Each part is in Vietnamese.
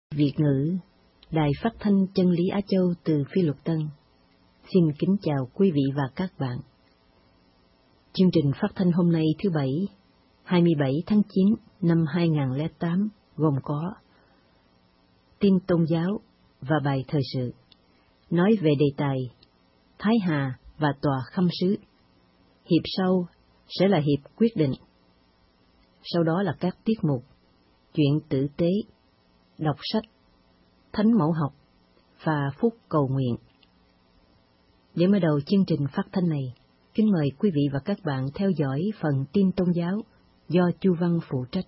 Việt ngữ, Đài Phát thanh Chân lý Á Châu từ Phi Luật Tân. Xin kính chào quý vị và các bạn. Chương trình phát thanh hôm nay thứ Bảy, 27 tháng 9 năm 2008 gồm có tin tôn giáo và bài thời sự, nói về đề tài Thái Hà và Tòa Khâm Sứ. Hiệp sau sẽ là hiệp quyết định. Sau đó là các tiết mục chuyện tử tế, đọc sách, thánh mẫu học và phút cầu nguyện. Để mở đầu chương trình phát thanh này, kính mời quý vị và các bạn theo dõi phần tin tôn giáo do Chu Văn phụ trách.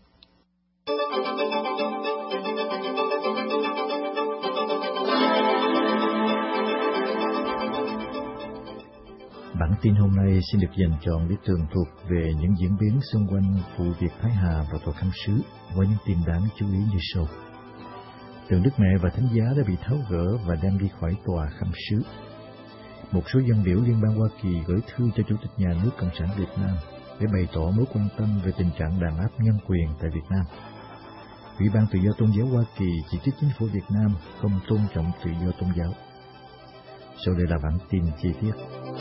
Bản tin hôm nay xin được dành chọn để tường thuật về những diễn biến xung quanh vụ việc Thái Hà và Tòa Khâm Sứ với những tin đáng chú ý như sau. Tượng Đức Mẹ và Thánh Giá đã bị tháo gỡ và đem đi khỏi Tòa Khâm Sứ. Một số dân biểu Liên bang Hoa Kỳ gửi thư cho Chủ tịch Nhà nước Cộng sản Việt Nam để bày tỏ mối quan tâm về tình trạng đàn áp nhân quyền tại Việt Nam. Ủy ban Tự do Tôn giáo Hoa Kỳ chỉ trích chính phủ Việt Nam không tôn trọng tự do tôn giáo. Sau đây là bản tin chi tiết.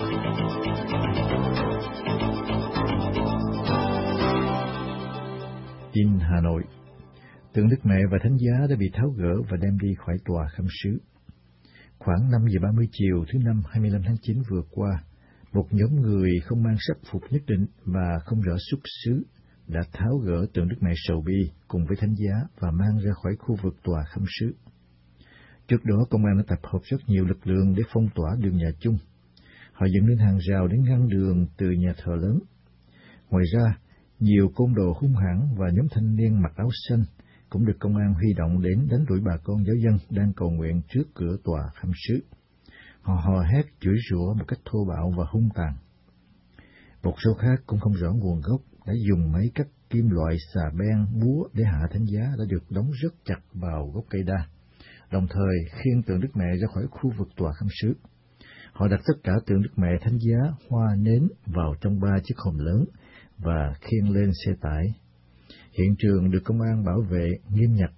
Tin Hà Nội. Tượng Đức Mẹ và Thánh Giá đã bị tháo gỡ và đem đi khỏi Tòa Khâm Sứ. Khoảng 5 giờ 30 chiều thứ Năm 25 tháng 9 vừa qua, một nhóm người không mang sắc phục nhất định và không rõ xuất xứ đã tháo gỡ tượng Đức Mẹ Sầu Bi cùng với Thánh Giá và mang ra khỏi khu vực Tòa Khâm Sứ. Trước đó, công an đã tập hợp rất nhiều lực lượng để phong tỏa đường nhà chung. Họ dựng lên hàng rào để ngăn đường từ nhà thờ lớn. Ngoài ra, nhiều côn đồ hung hãn và nhóm thanh niên mặc áo xanh cũng được công an huy động đến đánh đuổi bà con giáo dân đang cầu nguyện trước cửa Tòa Khâm Sứ. Họ hò hét chửi rủa một cách thô bạo và hung tàn. Một số khác cũng không rõ nguồn gốc đã dùng máy cắt kim loại, xà beng, búa để hạ Thánh Giá đã được đóng rất chặt vào gốc cây đa, đồng thời khiêng tượng Đức Mẹ ra khỏi khu vực Tòa Khâm Sứ. Họ đặt tất cả tượng Đức Mẹ, Thánh Giá, hoa nến vào trong 3 chiếc hòm lớn và khiêng lên xe tải. Hiện trường được công an bảo vệ nghiêm ngặt.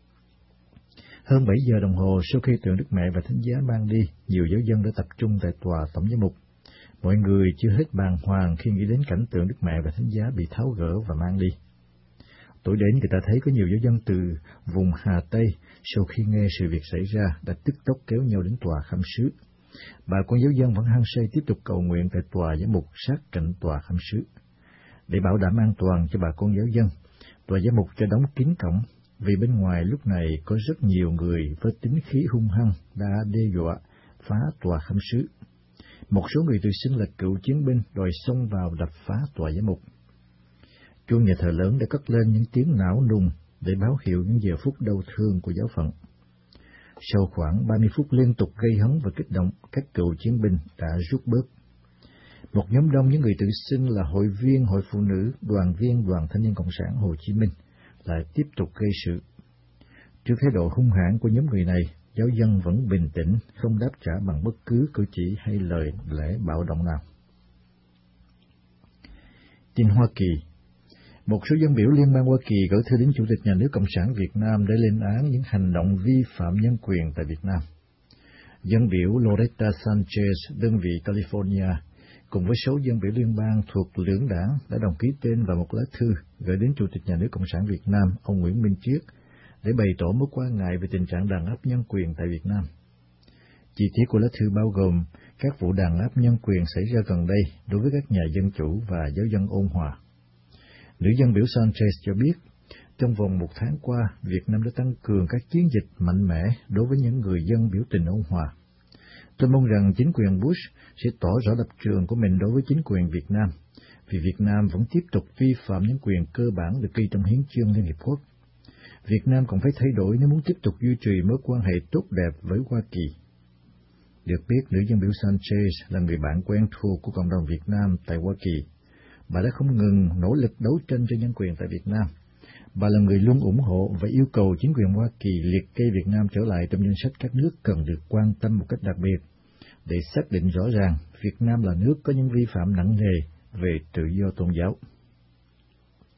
Hơn 7 giờ đồng hồ sau khi tượng Đức Mẹ và Thánh Giá mang đi, nhiều giáo dân đã tập trung tại Tòa Tổng giám mục. Mọi người chưa hết bàng hoàng khi nghĩ đến cảnh tượng Đức Mẹ và Thánh Giá bị tháo gỡ và mang đi. Tối đến người ta thấy có nhiều giáo dân từ vùng Hà Tây sau khi nghe sự việc xảy ra đã tức tốc kéo nhau đến Tòa Khâm Sứ. Bà con giáo dân vẫn hăng say tiếp tục cầu nguyện tại Tòa giám mục sát cạnh Tòa Khâm Sứ. Để bảo đảm an toàn cho bà con giáo dân, Tòa giám mục cho đóng kín cổng, vì bên ngoài lúc này có rất nhiều người với tính khí hung hăng đã đe dọa phá Tòa Khâm Sứ. Một số người tự xưng là cựu chiến binh đòi xông vào đập phá Tòa giám mục. Chuông nhà thờ lớn đã cất lên những tiếng náo nùng để báo hiệu những giờ phút đau thương của giáo phận. Sau khoảng 30 phút liên tục gây hấn và kích động, các cựu chiến binh đã rút bớt. Một nhóm đông những người tự xưng là hội viên Hội Phụ Nữ, đoàn viên Đoàn Thanh niên Cộng sản Hồ Chí Minh lại tiếp tục gây sự. Trước thái độ hung hãn của nhóm người này, giáo dân vẫn bình tĩnh, không đáp trả bằng bất cứ cử chỉ hay lời lẽ bạo động nào. Tin Hoa Kỳ. Một số dân biểu Liên bang Hoa Kỳ gửi thư đến Chủ tịch Nhà nước Cộng sản Việt Nam để lên án những hành động vi phạm nhân quyền tại Việt Nam. Dân biểu Loretta Sanchez, đơn vị California, cùng với 6 dân biểu liên bang thuộc lưỡng đảng đã đồng ký tên vào một lá thư gửi đến Chủ tịch Nhà nước Cộng sản Việt Nam, ông Nguyễn Minh Triết, để bày tỏ mối quan ngại về tình trạng đàn áp nhân quyền tại Việt Nam. Chi tiết của lá thư bao gồm các vụ đàn áp nhân quyền xảy ra gần đây đối với các nhà dân chủ và giáo dân ôn hòa. Nữ dân biểu Sanchez cho biết, trong vòng 1 tháng qua, Việt Nam đã tăng cường các chiến dịch mạnh mẽ đối với những người dân biểu tình ôn hòa. Tôi mong rằng chính quyền Bush sẽ tỏ rõ lập trường của mình đối với chính quyền Việt Nam, vì Việt Nam vẫn tiếp tục vi phạm những quyền cơ bản được ghi trong Hiến chương Liên Hiệp Quốc. Việt Nam còn phải thay đổi nếu muốn tiếp tục duy trì mối quan hệ tốt đẹp với Hoa Kỳ. Được biết, nữ dân biểu Sanchez là người bạn quen thuộc của cộng đồng Việt Nam tại Hoa Kỳ. Bà đã không ngừng nỗ lực đấu tranh cho nhân quyền tại Việt Nam. Bà là người luôn ủng hộ và yêu cầu chính quyền Hoa Kỳ liệt kê Việt Nam trở lại trong danh sách các nước cần được quan tâm một cách đặc biệt, để xác định rõ ràng Việt Nam là nước có những vi phạm nặng nề về tự do tôn giáo.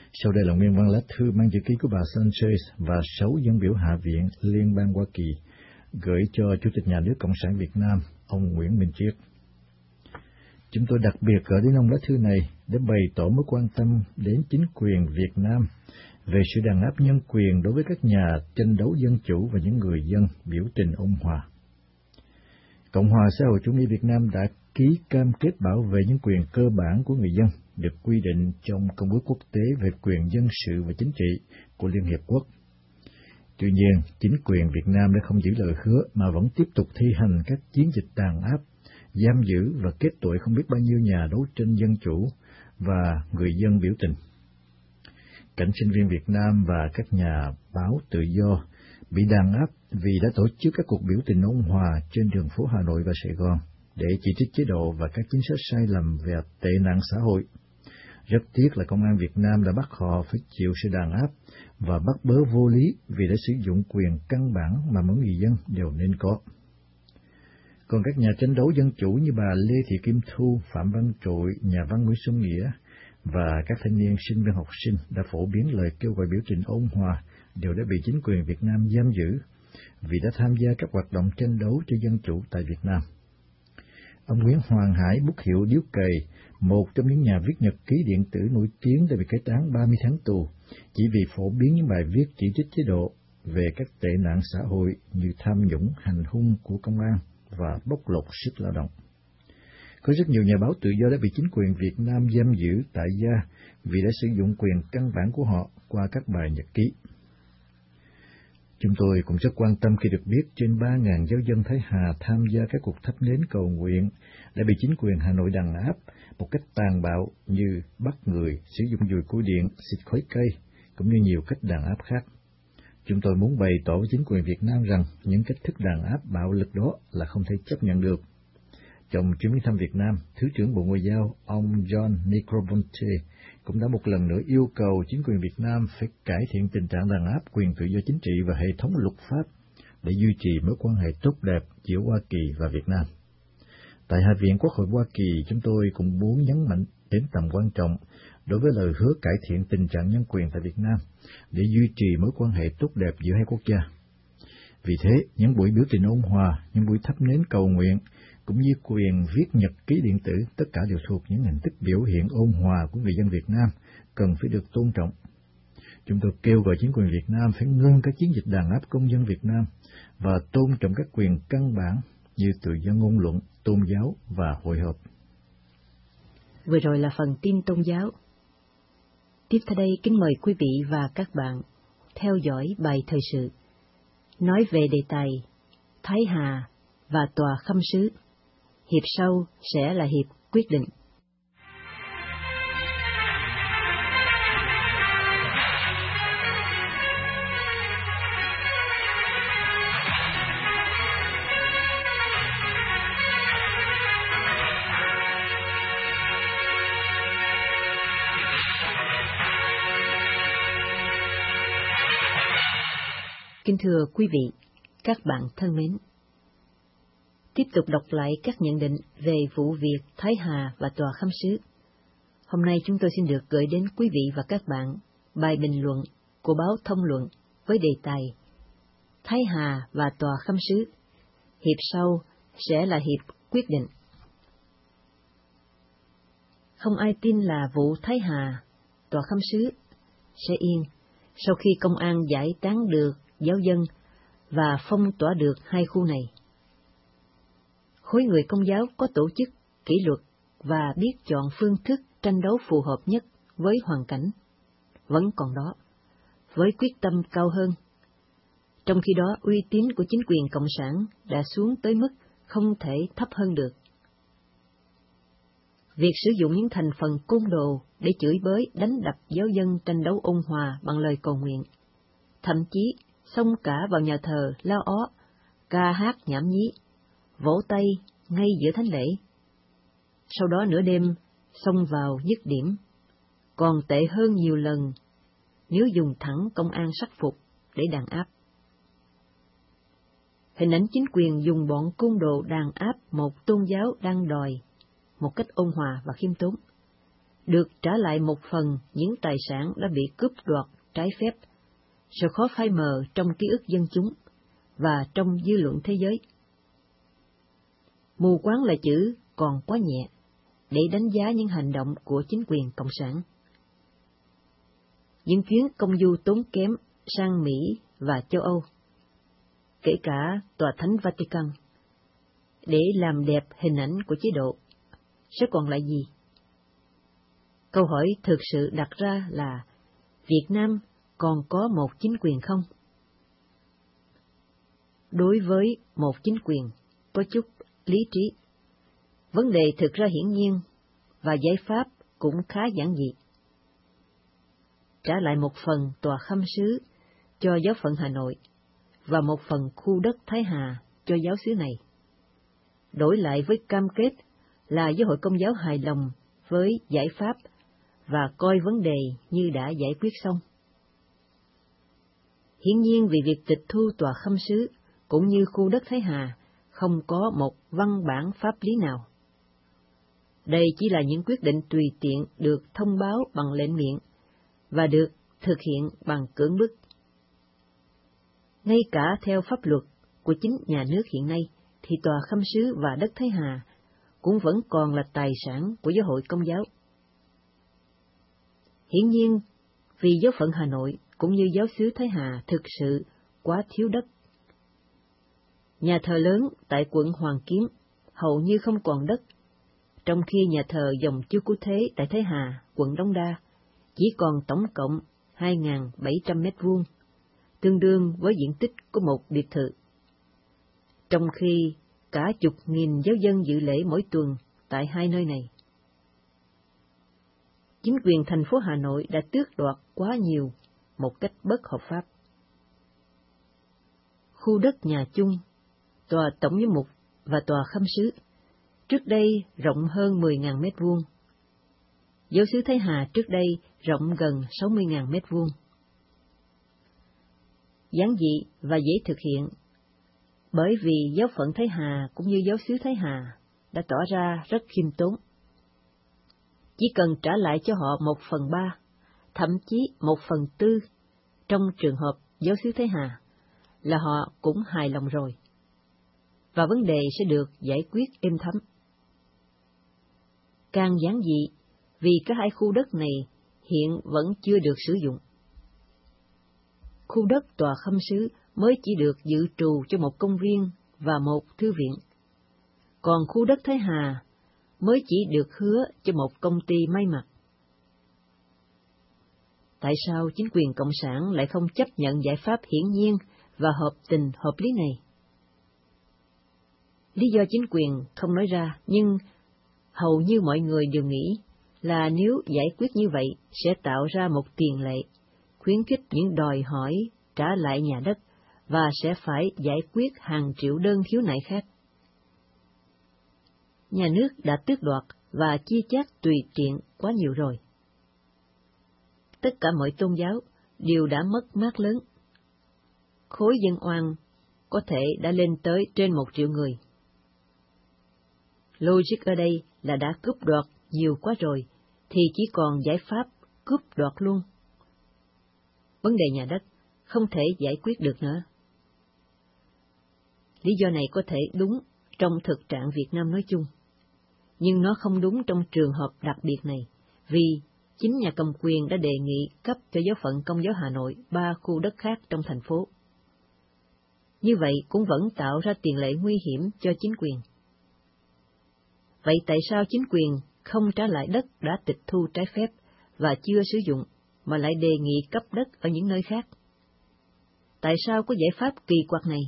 Sau đây là nguyên văn lá thư mang chữ ký của bà Sanchez và 6 dân biểu Hạ viện Liên bang Hoa Kỳ gửi cho Chủ tịch Nhà nước Cộng sản Việt Nam, ông Nguyễn Minh Triết. Chúng tôi đặc biệt gửi đến ông lá thư này để bày tỏ mối quan tâm đến chính quyền Việt Nam về sự đàn áp nhân quyền đối với các nhà tranh đấu dân chủ và những người dân biểu tình ôn hòa. Cộng hòa xã hội chủ nghĩa Việt Nam đã ký cam kết bảo vệ những quyền cơ bản của người dân được quy định trong Công ước Quốc tế về quyền dân sự và chính trị của Liên Hiệp Quốc. Tuy nhiên, chính quyền Việt Nam đã không giữ lời hứa mà vẫn tiếp tục thi hành các chiến dịch đàn áp, giam giữ và kết tội không biết bao nhiêu nhà đấu tranh dân chủ và người dân biểu tình. Cảnh sinh viên Việt Nam và các nhà báo tự do bị đàn áp vì đã tổ chức các cuộc biểu tình ôn hòa trên đường phố Hà Nội và Sài Gòn để chỉ trích chế độ và các chính sách sai lầm về tệ nạn xã hội. Rất tiếc là công an Việt Nam đã bắt họ phải chịu sự đàn áp và bắt bớ vô lý vì đã sử dụng quyền căn bản mà mỗi người dân đều nên có. Còn các nhà tranh đấu dân chủ như bà Lê Thị Kim Thu, Phạm Văn Trội, nhà văn Nguyễn Xuân Nghĩa và các thanh niên sinh viên học sinh đã phổ biến lời kêu gọi biểu tình ôn hòa đều đã bị chính quyền Việt Nam giam giữ vì đã tham gia các hoạt động tranh đấu cho dân chủ tại Việt Nam. Ông Nguyễn Hoàng Hải, bút hiệu Điếu Cày, một trong những nhà viết nhật ký điện tử nổi tiếng đã bị kết án 30 tháng tù chỉ vì phổ biến những bài viết chỉ trích chế độ về các tệ nạn xã hội như tham nhũng, hành hung của công an và bóc lột sức lao động. Có rất nhiều nhà báo tự do đã bị chính quyền Việt Nam giam giữ tại gia vì đã sử dụng quyền căn bản của họ qua các bài nhật ký. Chúng tôi cũng rất quan tâm khi được biết trên 3.000 giáo dân Thái Hà tham gia các cuộc thắp nến cầu nguyện đã bị chính quyền Hà Nội đàn áp một cách tàn bạo như bắt người, sử dụng dùi cui điện, xịt khói cây, cũng như nhiều cách đàn áp khác. Chúng tôi muốn bày tỏ với chính quyền Việt Nam rằng những cách thức đàn áp bạo lực đó là không thể chấp nhận được. Trong chuyến thăm Việt Nam, Thứ trưởng Bộ Ngoại giao ông John Negroponte cũng đã một lần nữa yêu cầu chính quyền Việt Nam phải cải thiện tình trạng đàn áp quyền tự do chính trị và hệ thống luật pháp để duy trì mối quan hệ tốt đẹp giữa Hoa Kỳ và Việt Nam. Tại Hạ viện Quốc hội Hoa Kỳ, chúng tôi cũng muốn nhấn mạnh đến tầm quan trọng đối với lời hứa cải thiện tình trạng nhân quyền tại Việt Nam để duy trì mối quan hệ tốt đẹp giữa hai quốc gia. Vì thế, những buổi biểu tình ôn hòa, những buổi thắp nến cầu nguyện, cũng như quyền viết nhật ký điện tử, tất cả đều thuộc những hình thức biểu hiện ôn hòa của người dân Việt Nam, cần phải được tôn trọng. Chúng tôi kêu gọi chính quyền Việt Nam phải ngưng các chiến dịch đàn áp công dân Việt Nam và tôn trọng các quyền căn bản như tự do ngôn luận, tôn giáo và hội họp. Vừa rồi là phần tin tôn giáo. Tiếp theo đây kính mời quý vị và các bạn theo dõi bài thời sự nói về đề tài Thái Hà và Tòa Khâm sứ. Hiệp sau sẽ là hiệp quyết định. Kính thưa quý vị, các bạn thân mến, tiếp tục đọc lại các nhận định về vụ việc Thái Hà và Tòa Khâm sứ. Hôm nay chúng tôi xin được gửi đến quý vị và các bạn bài bình luận của báo Thông luận với đề tài Thái Hà và Tòa Khâm sứ. Hiệp sau sẽ là hiệp quyết định. Không ai tin là vụ Thái Hà, Tòa Khâm sứ sẽ yên sau khi công an giải tán được giáo dân và phong tỏa được hai khu này. Khối người Công giáo có tổ chức, kỷ luật và biết chọn phương thức tranh đấu phù hợp nhất với hoàn cảnh, vẫn còn đó, với quyết tâm cao hơn. Trong khi đó, uy tín của chính quyền Cộng sản đã xuống tới mức không thể thấp hơn được. Việc sử dụng những thành phần côn đồ để chửi bới, đánh đập giáo dân tranh đấu ôn hòa bằng lời cầu nguyện, thậm chí xông cả vào nhà thờ lao ó, ca hát nhảm nhí, vỗ tay ngay giữa thánh lễ. Sau đó nửa đêm xông vào dứt điểm. Còn tệ hơn nhiều lần nếu dùng thẳng công an sắc phục để đàn áp. Hình ảnh chính quyền dùng bọn côn đồ đàn áp một tôn giáo đang đòi một cách ôn hòa và khiêm tốn. được trả lại một phần những tài sản đã bị cướp đoạt trái phép, sẽ khó phai mờ trong ký ức dân chúng và trong dư luận thế giới. Mù quáng là chữ còn quá nhẹ để đánh giá những hành động của chính quyền Cộng sản. Những chuyến công du tốn kém sang Mỹ và châu Âu, kể cả Tòa Thánh Vatican, để làm đẹp hình ảnh của chế độ, sẽ còn lại gì? Câu hỏi thực sự đặt ra là Việt Nam còn có một chính quyền không? Đối với một chính quyền có chút lý trí, vấn đề thực ra hiển nhiên và giải pháp cũng khá giản dị. Trả lại một phần tòa khâm sứ cho giáo phận Hà Nội và một phần khu đất Thái Hà cho giáo xứ này, đổi lại với cam kết là giáo hội Công giáo hài lòng với giải pháp và coi vấn đề như đã giải quyết xong. Hiển nhiên vì việc tịch thu tòa khâm sứ cũng như khu đất Thái Hà không có một văn bản pháp lý nào. Đây chỉ là những quyết định tùy tiện được thông báo bằng lệnh miệng và được thực hiện bằng cưỡng bức. Ngay cả theo pháp luật của chính nhà nước hiện nay, thì tòa khâm sứ và đất Thái Hà cũng vẫn còn là tài sản của giáo hội Công giáo. Hiển nhiên, vì giáo phận Hà Nội cũng như giáo xứ Thái Hà thực sự quá thiếu đất. Nhà thờ lớn tại quận Hoàn Kiếm hầu như không còn đất, trong khi nhà thờ dòng Chúa Cứu Thế tại Thái Hà, quận Đống Đa, chỉ còn tổng cộng 2.700 mét vuông, tương đương với diện tích của một biệt thự. Trong khi cả chục nghìn giáo dân dự lễ mỗi tuần tại hai nơi này. Chính quyền thành phố Hà Nội đã tước đoạt quá nhiều một cách bất hợp pháp. Khu đất nhà chung, tòa tổng giám mục và tòa khâm sứ trước đây rộng hơn 10.000 mét vuông. Giáo xứ Thái Hà trước đây rộng gần 60.000 mét vuông. Giản dị và dễ thực hiện, bởi vì giáo phận Thái Hà cũng như giáo xứ Thái Hà đã tỏ ra rất khiêm tốn. Chỉ cần trả lại cho họ 1/3, thậm chí 1/4 trong trường hợp giáo xứ Thái Hà, là họ cũng hài lòng rồi, và vấn đề sẽ được giải quyết êm thấm. Càng giản dị vì cả hai khu đất này hiện vẫn chưa được sử dụng. Khu đất tòa khâm sứ mới chỉ được dự trù cho một công viên và một thư viện, còn khu đất Thái Hà mới chỉ được hứa cho một công ty may mặc. Tại sao chính quyền Cộng sản lại không chấp nhận giải pháp hiển nhiên và hợp tình hợp lý này? Lý do chính quyền không nói ra, nhưng hầu như mọi người đều nghĩ là nếu giải quyết như vậy sẽ tạo ra một tiền lệ, khuyến khích những đòi hỏi trả lại nhà đất và sẽ phải giải quyết hàng triệu đơn khiếu nại khác. Nhà nước đã tước đoạt và chia chác tùy tiện quá nhiều rồi. Tất cả mọi tôn giáo đều đã mất mát lớn. Khối dân oan có thể đã lên tới trên 1 triệu người. Logic ở đây là đã cướp đoạt nhiều quá rồi, thì chỉ còn giải pháp cướp đoạt luôn. Vấn đề nhà đất không thể giải quyết được nữa. Lý do này có thể đúng trong thực trạng Việt Nam nói chung, nhưng nó không đúng trong trường hợp đặc biệt này, vì chính nhà cầm quyền đã đề nghị cấp cho giáo phận Công giáo Hà Nội 3 khu đất khác trong thành phố. Như vậy cũng vẫn tạo ra tiền lệ nguy hiểm cho chính quyền. Vậy tại sao chính quyền không trả lại đất đã tịch thu trái phép và chưa sử dụng, mà lại đề nghị cấp đất ở những nơi khác? Tại sao có giải pháp kỳ quặc này?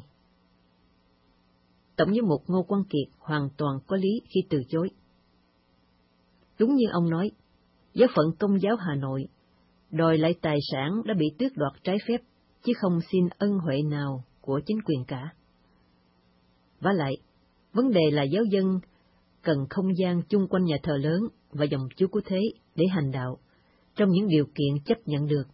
Tổng giám mục Ngô Quang Kiệt hoàn toàn có lý khi từ chối. Đúng như ông nói, giáo phận Công giáo Hà Nội đòi lại tài sản đã bị tước đoạt trái phép, chứ không xin ân huệ nào của chính quyền cả. Vả lại, vấn đề là giáo dân cần không gian chung quanh nhà thờ lớn và dòng Chúa Cứu Thế để hành đạo, trong những điều kiện chấp nhận được.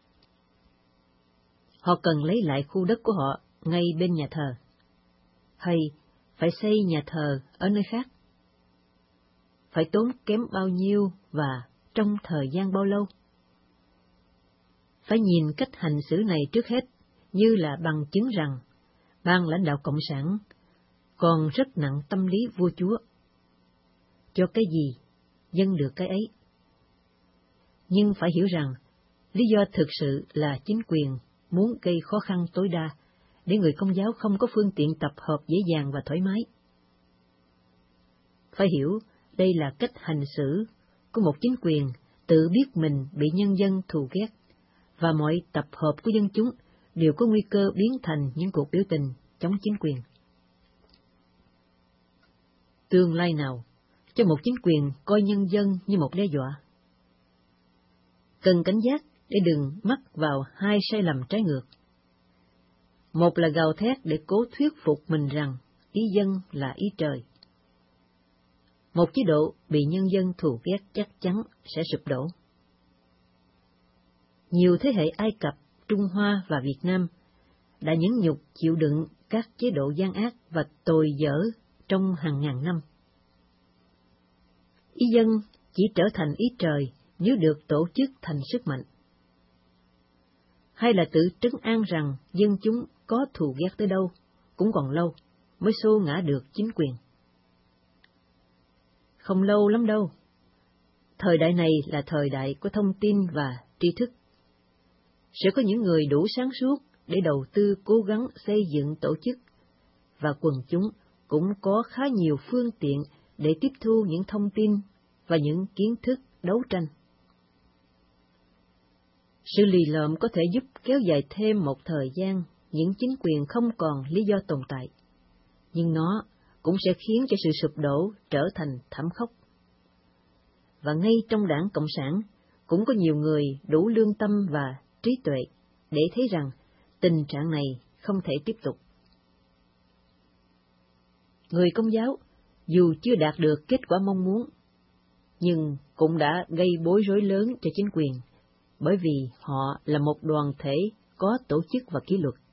Họ cần lấy lại khu đất của họ ngay bên nhà thờ, hay phải xây nhà thờ ở nơi khác? Phải tốn kém bao nhiêu và trong thời gian bao lâu? Phải nhìn cách hành xử này trước hết như là bằng chứng rằng ban lãnh đạo Cộng sản còn rất nặng tâm lý vua chúa. Cho cái gì, dân được cái ấy. Nhưng phải hiểu rằng, lý do thực sự là chính quyền muốn gây khó khăn tối đa để người Công giáo không có phương tiện tập hợp dễ dàng và thoải mái. Phải hiểu, đây là cách hành xử của một chính quyền tự biết mình bị nhân dân thù ghét, và mọi tập hợp của dân chúng đều có nguy cơ biến thành những cuộc biểu tình chống chính quyền. Tương lai nào cho một chính quyền coi nhân dân như một đe dọa? Cần cảnh giác để đừng mắc vào hai sai lầm trái ngược. Một là gào thét để cố thuyết phục mình rằng ý dân là ý trời. Một chế độ bị nhân dân thù ghét chắc chắn sẽ sụp đổ. Nhiều thế hệ Ai Cập, Trung Hoa và Việt Nam đã nhẫn nhục chịu đựng các chế độ gian ác và tồi dở trong hàng ngàn năm. Ý dân chỉ trở thành ý trời nếu được tổ chức thành sức mạnh. Hay là tự trấn an rằng dân chúng có thù ghét tới đâu, cũng còn lâu mới xô ngã được chính quyền. Không lâu lắm đâu. Thời đại này là thời đại của thông tin và tri thức. Sẽ có những người đủ sáng suốt để đầu tư cố gắng xây dựng tổ chức, và quần chúng cũng có khá nhiều phương tiện để tiếp thu những thông tin và những kiến thức đấu tranh. Sự lì lợm có thể giúp kéo dài thêm một thời gian những chính quyền không còn lý do tồn tại, nhưng nó cũng sẽ khiến cho sự sụp đổ trở thành thảm khốc. Và ngay trong Đảng Cộng sản cũng có nhiều người đủ lương tâm và trí tuệ để thấy rằng tình trạng này không thể tiếp tục. Người Công giáo, dù chưa đạt được kết quả mong muốn, nhưng cũng đã gây bối rối lớn cho chính quyền, bởi vì họ là một đoàn thể có tổ chức và kỷ luật.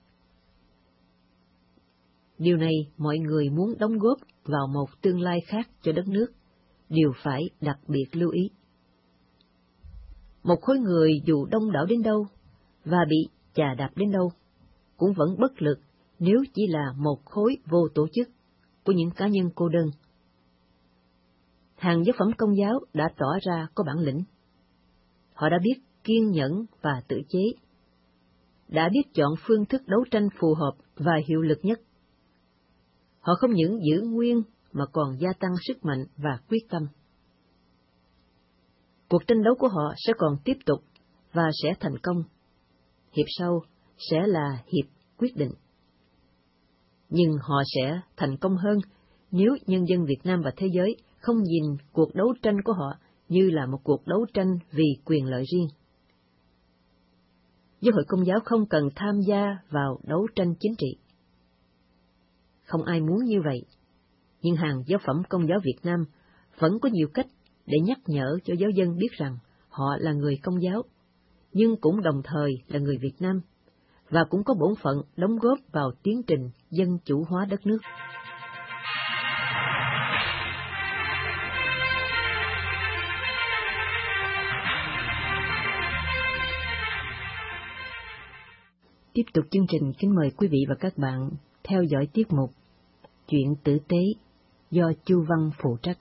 Điều này mọi người muốn đóng góp vào một tương lai khác cho đất nước, đều phải đặc biệt lưu ý. Một khối người dù đông đảo đến đâu và bị chà đạp đến đâu, cũng vẫn bất lực nếu chỉ là một khối vô tổ chức của những cá nhân cô đơn. Hàng giáo phẩm Công giáo đã tỏ ra có bản lĩnh. Họ đã biết kiên nhẫn và tự chế, đã biết chọn phương thức đấu tranh phù hợp và hiệu lực nhất. Họ không những giữ nguyên mà còn gia tăng sức mạnh và quyết tâm. Cuộc tranh đấu của họ sẽ còn tiếp tục và sẽ thành công. Hiệp sau sẽ là hiệp quyết định. Nhưng họ sẽ thành công hơn nếu nhân dân Việt Nam và thế giới không nhìn cuộc đấu tranh của họ như là một cuộc đấu tranh vì quyền lợi riêng. Giáo hội Công giáo không cần tham gia vào đấu tranh chính trị. Không ai muốn như vậy, nhưng hàng giáo phẩm Công giáo Việt Nam vẫn có nhiều cách để nhắc nhở cho giáo dân biết rằng họ là người Công giáo, nhưng cũng đồng thời là người Việt Nam, và cũng có bổn phận đóng góp vào tiến trình dân chủ hóa đất nước. Tiếp tục chương trình, kính mời quý vị và các bạn theo dõi tiết mục Chuyện tử tế do Chu Văn phụ trách.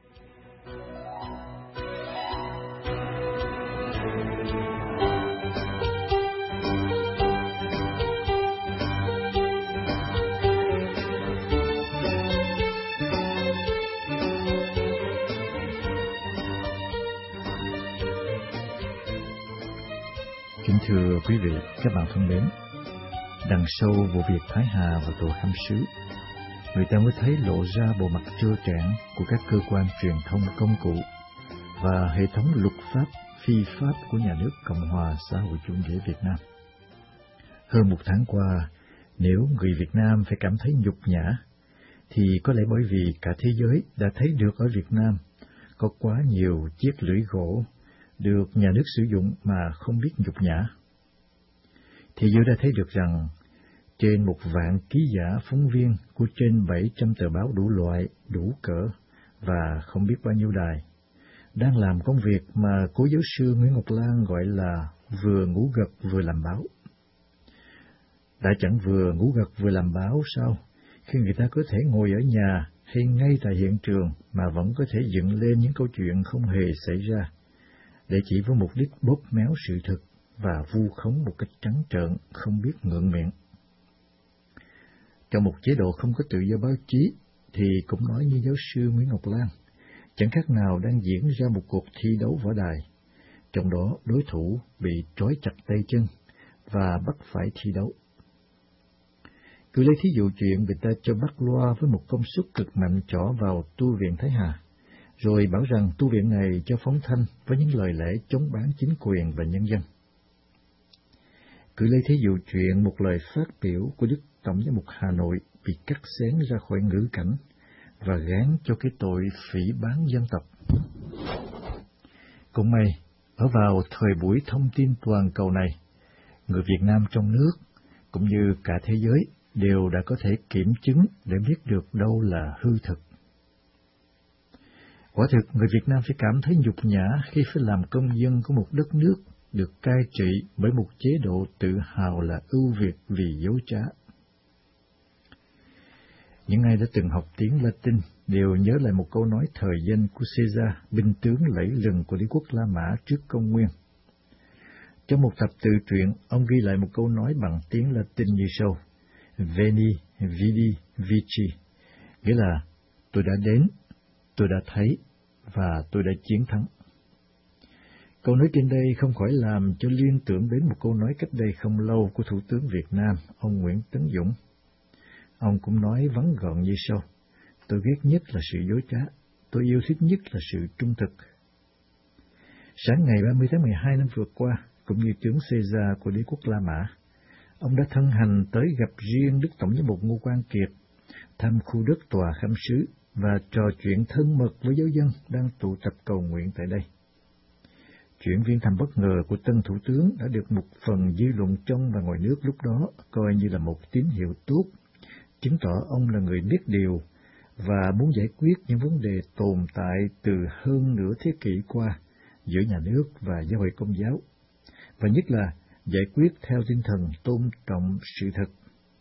Kính thưa quý vị, các bạn thân mến, đằng sau vụ việc Thái Hà và tội kham sứ, người ta mới thấy lộ ra bộ mặt trơ trẽn của các cơ quan truyền thông công cụ và hệ thống luật pháp phi pháp của nhà nước Cộng hòa xã hội chủ nghĩa Việt Nam. Hơn một tháng qua, nếu người Việt Nam phải cảm thấy nhục nhã, thì có lẽ bởi vì cả thế giới đã thấy được ở Việt Nam có quá nhiều chiếc lưỡi gỗ được nhà nước sử dụng mà không biết nhục nhã. Thế giới đã thấy được rằng trên 1.000.000 ký giả phóng viên của trên 700 tờ báo đủ loại, đủ cỡ và không biết bao nhiêu đài, đang làm công việc mà cố giáo sư Nguyễn Ngọc Lan gọi là vừa ngủ gật vừa làm báo. Đã chẳng vừa ngủ gật vừa làm báo sao, khi người ta có thể ngồi ở nhà hay ngay tại hiện trường mà vẫn có thể dựng lên những câu chuyện không hề xảy ra, để chỉ với mục đích bóp méo sự thật và vu khống một cách trắng trợn, không biết ngượng miệng. Trong một chế độ không có tự do báo chí, thì cũng nói như giáo sư Nguyễn Ngọc Lan, chẳng khác nào đang diễn ra một cuộc thi đấu võ đài, trong đó đối thủ bị trói chặt tay chân và bắt phải thi đấu. Cứ lấy thí dụ chuyện người ta cho bắt loa với một công suất cực mạnh trỏ vào tu viện Thái Hà, rồi bảo rằng tu viện này cho phóng thanh với những lời lẽ chống bán chính quyền và nhân dân. Cứ lấy thí dụ chuyện một lời phát biểu của Đức Tổng giám mục Hà Nội bị cắt xén ra khỏi ngữ cảnh và gán cho cái tội phỉ báng dân tộc. Cũng may, ở vào thời buổi thông tin toàn cầu này, người Việt Nam trong nước cũng như cả thế giới đều đã có thể kiểm chứng để biết được đâu là hư thực. Quả thực, người Việt Nam phải cảm thấy nhục nhã khi phải làm công dân của một đất nước được cai trị bởi một chế độ tự hào là ưu việt vì dối trá. Những ai đã từng học tiếng Latin đều nhớ lại một câu nói thời danh của Caesar, binh tướng lẫy lừng của đế quốc La Mã trước công nguyên. Trong một tập tự truyện, ông ghi lại một câu nói bằng tiếng Latin như sau: Veni, vidi, vici, nghĩa là tôi đã đến, tôi đã thấy và tôi đã chiến thắng. Câu nói trên đây không khỏi làm cho liên tưởng đến một câu nói cách đây không lâu của Thủ tướng Việt Nam, ông Nguyễn Tấn Dũng. Ông cũng nói vắn gọn như sau: tôi ghét nhất là sự dối trá, tôi yêu thích nhất là sự trung thực. Sáng ngày 30 tháng 12 năm vừa qua, cũng như tướng Caesar của đế quốc La Mã, ông đã thân hành tới gặp riêng Đức Tổng giám mục Ngô Quang Kiệt, thăm khu đất tòa khâm sứ và trò chuyện thân mật với giáo dân đang tụ tập cầu nguyện tại đây. Chuyện viếng thăm bất ngờ của tân thủ tướng đã được một phần dư luận trong và ngoài nước lúc đó coi như là một tín hiệu tốt, chứng tỏ ông là người biết điều và muốn giải quyết những vấn đề tồn tại từ hơn nửa thế kỷ qua giữa nhà nước và giáo hội Công giáo, và nhất là giải quyết theo tinh thần tôn trọng sự thật.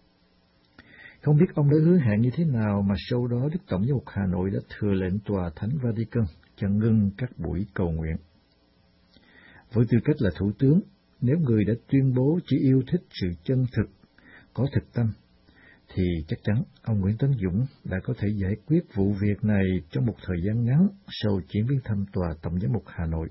Không biết ông đã hứa hẹn như thế nào mà sau đó Đức Tổng giám mục Hà Nội đã thừa lệnh Tòa Thánh Vatican cho ngưng các buổi cầu nguyện. Với tư cách là thủ tướng, nếu người đã tuyên bố chỉ yêu thích sự chân thực, có thực tâm, thì chắc chắn ông Nguyễn Tấn Dũng đã có thể giải quyết vụ việc này trong một thời gian ngắn sau chuyến viếng thăm Tòa Tổng giám mục Hà Nội.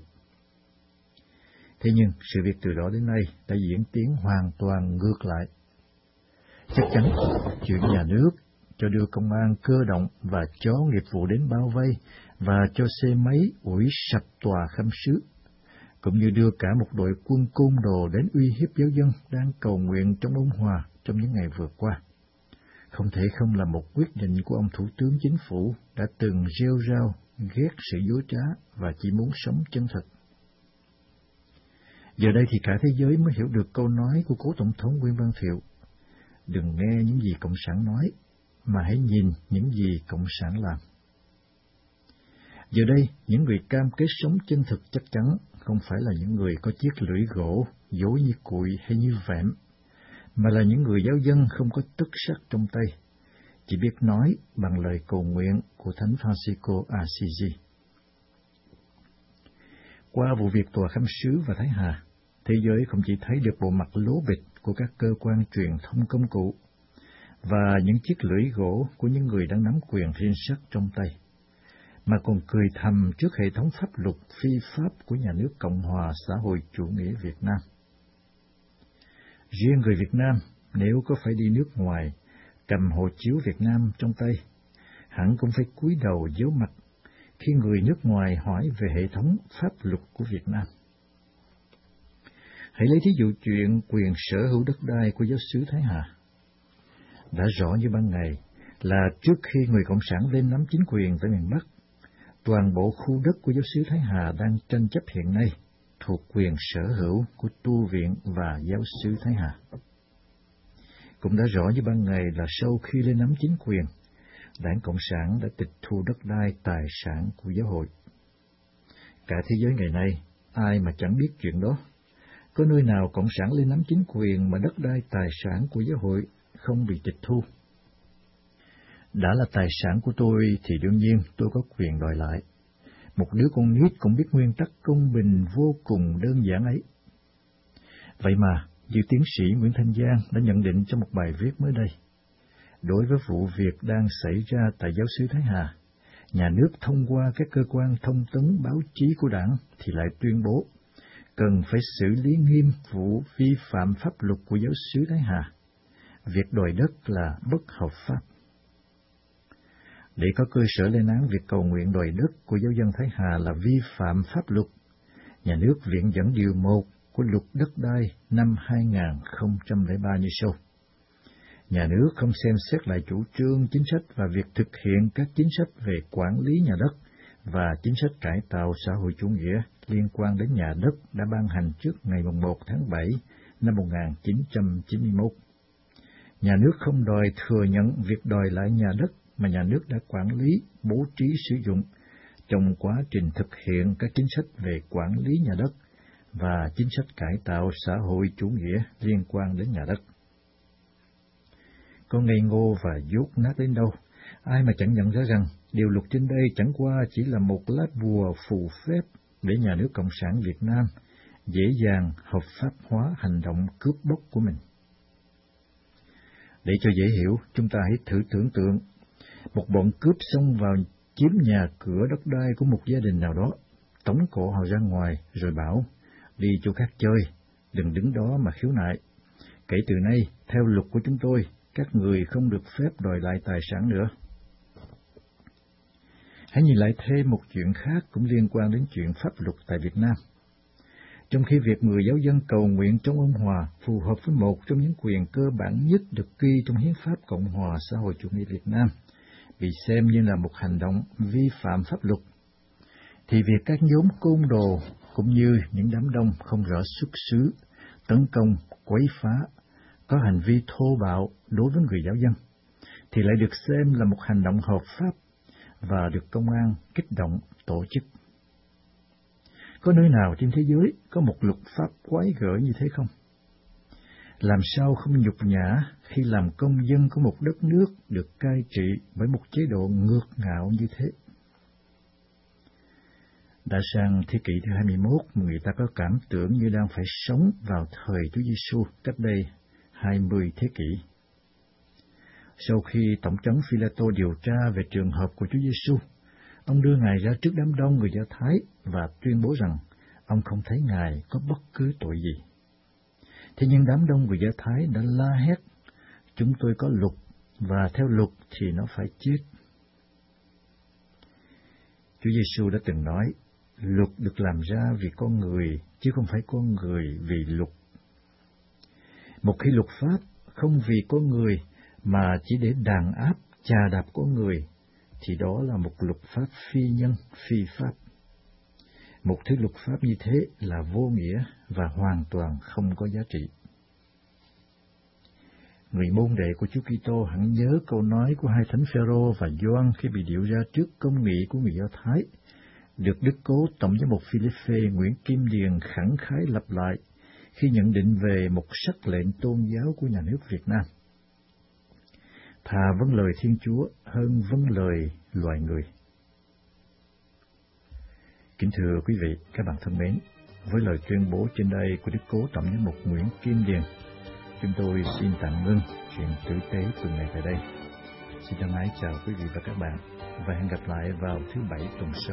Thế nhưng, sự việc từ đó đến nay đã diễn tiến hoàn toàn ngược lại. Chắc chắn, chuyện nhà nước cho đưa công an cơ động và chó nghiệp vụ đến bao vây và cho xe máy ủi sập tòa khâm sứ, cũng như đưa cả một đội quân côn đồ đến uy hiếp giáo dân đang cầu nguyện trong ôn hòa trong những ngày vừa qua, không thể không là một quyết định của ông Thủ tướng Chính phủ đã từng rêu rao ghét sự dối trá và chỉ muốn sống chân thật. Giờ đây thì cả thế giới mới hiểu được câu nói của cố Tổng thống Nguyễn Văn Thiệu: đừng nghe những gì Cộng sản nói, mà hãy nhìn những gì Cộng sản làm. Giờ đây, những người cam kết sống chân thực chắc chắn không phải là những người có chiếc lưỡi gỗ, dối như cụi hay như vẹm, mà là những người giáo dân không có tấc sắt trong tay, chỉ biết nói bằng lời cầu nguyện của Thánh Francisco Assisi. Qua vụ việc Tòa Khâm sứ và Thái Hà, thế giới không chỉ thấy được bộ mặt lố bịch của các cơ quan truyền thông công cụ và những chiếc lưỡi gỗ của những người đang nắm quyền riêng sắt trong tay, mà còn cười thầm trước hệ thống pháp luật phi pháp của nhà nước Cộng hòa xã hội chủ nghĩa Việt Nam. Riêng người Việt Nam, nếu có phải đi nước ngoài, cầm hộ chiếu Việt Nam trong tay, hẳn cũng phải cúi đầu giấu mặt khi người nước ngoài hỏi về hệ thống pháp luật của Việt Nam. Hãy lấy thí dụ chuyện quyền sở hữu đất đai của giáo xứ Thái Hà. Đã rõ như ban ngày là trước khi người Cộng sản lên nắm chính quyền tại miền Bắc, toàn bộ khu đất của giáo xứ Thái Hà đang tranh chấp hiện nay thuộc quyền sở hữu của tu viện và giáo xứ Thái Hà. Cũng đã rõ như ban ngày là sau khi lên nắm chính quyền, Đảng Cộng sản đã tịch thu đất đai tài sản của giáo hội. cả thế giới ngày nay, ai mà chẳng biết chuyện đó. Có nơi nào cộng sản lên nắm chính quyền mà đất đai tài sản của giáo hội không bị tịch thu? Đã là tài sản của tôi thì đương nhiên tôi có quyền đòi lại. Một đứa con nít cũng biết nguyên tắc công bình vô cùng đơn giản ấy. Vậy mà, như tiến sĩ Nguyễn Thanh Giang đã nhận định trong một bài viết mới đây, đối với vụ việc đang xảy ra tại giáo xứ Thái Hà, nhà nước thông qua các cơ quan thông tấn báo chí của đảng thì lại tuyên bố cần phải xử lý nghiêm vụ vi phạm pháp luật của giáo xứ Thái Hà. Việc đòi đất là bất hợp pháp. Để có cơ sở lên án việc cầu nguyện đòi đất của giáo dân Thái Hà là vi phạm pháp luật, nhà nước viện dẫn điều 1 của Luật Đất đai năm 2003 như sau. Nhà nước không xem xét lại chủ trương, chính sách và việc thực hiện các chính sách về quản lý nhà đất và chính sách cải tạo xã hội chủ nghĩa liên quan đến nhà đất đã ban hành trước ngày 1 tháng 7 năm 1991. Nhà nước không đòi thừa nhận việc đòi lại nhà đất mà nhà nước đã quản lý, bố trí sử dụng trong quá trình thực hiện các chính sách về quản lý nhà đất và chính sách cải tạo xã hội chủ nghĩa liên quan đến nhà đất. Có ngây ngô và dốt nát đến đâu, ai mà chẳng nhận ra rằng điều luật trên đây chẳng qua chỉ là một lá bùa phù phép để nhà nước Cộng sản Việt Nam dễ dàng hợp pháp hóa hành động cướp bóc của mình. Để cho dễ hiểu, chúng ta hãy thử tưởng tượng một bọn cướp xông vào chiếm nhà cửa đất đai của một gia đình nào đó, tống cổ họ ra ngoài rồi bảo, đi chỗ khác chơi, đừng đứng đó mà khiếu nại. Kể từ nay, theo luật của chúng tôi, các người không được phép đòi lại tài sản nữa. Hãy nhìn lại thêm một chuyện khác cũng liên quan đến chuyện pháp luật tại Việt Nam. Trong khi việc người giáo dân cầu nguyện trong ôn hòa phù hợp với một trong những quyền cơ bản nhất được ghi trong Hiến pháp Cộng hòa xã hội chủ nghĩa Việt Nam, bị xem như là một hành động vi phạm pháp luật, thì việc các nhóm côn đồ cũng như những đám đông không rõ xuất xứ tấn công, quấy phá, có hành vi thô bạo đối với người giáo dân, thì lại được xem là một hành động hợp pháp và được công an kích động tổ chức. Có nơi nào trên thế giới có một luật pháp quái gở như thế không? Làm sao không nhục nhã khi làm công dân của một đất nước được cai trị bởi một chế độ ngược ngạo như thế? Đã sang thế kỷ thứ 21, người ta có cảm tưởng như đang phải sống vào thời Chúa Giêsu cách đây 20 thế kỷ. Sau khi Tổng trấn Phi-la-tô điều tra về trường hợp của Chúa Giêsu, ông đưa Ngài ra trước đám đông người Do Thái và tuyên bố rằng ông không thấy Ngài có bất cứ tội gì. Thế nhưng đám đông người Do Thái đã la hét, chúng tôi có luật, và theo luật thì nó phải chết. Chúa Giêsu đã từng nói, luật được làm ra vì con người, chứ không phải con người vì luật. Một khi luật pháp không vì con người mà chỉ để đàn áp, chà đạp con người, thì đó là một luật pháp phi nhân, phi pháp. Một thứ luật pháp như thế là vô nghĩa và hoàn toàn không có giá trị. Người môn đệ của Chúa Kitô hẳn nhớ câu nói của hai thánh Phêrô và Gioan khi bị điệu ra trước công nghị của người Do Thái, được Đức Cố Tổng giám mục Philippe Nguyễn Kim Điền khẳng khái lặp lại khi nhận định về một sắc lệnh tôn giáo của nhà nước Việt Nam. Thà vâng lời Thiên Chúa hơn vâng lời loài người. Kính thưa quý vị, các bạn thân mến, với lời tuyên bố trên đây của Đức Cố Tổng giám mục Nguyễn Kim Điền, chúng tôi xin tạm ngưng chuyện tử tế tuần này tại đây. Xin thân ái chào quý vị và các bạn, và hẹn gặp lại vào thứ Bảy tuần sau.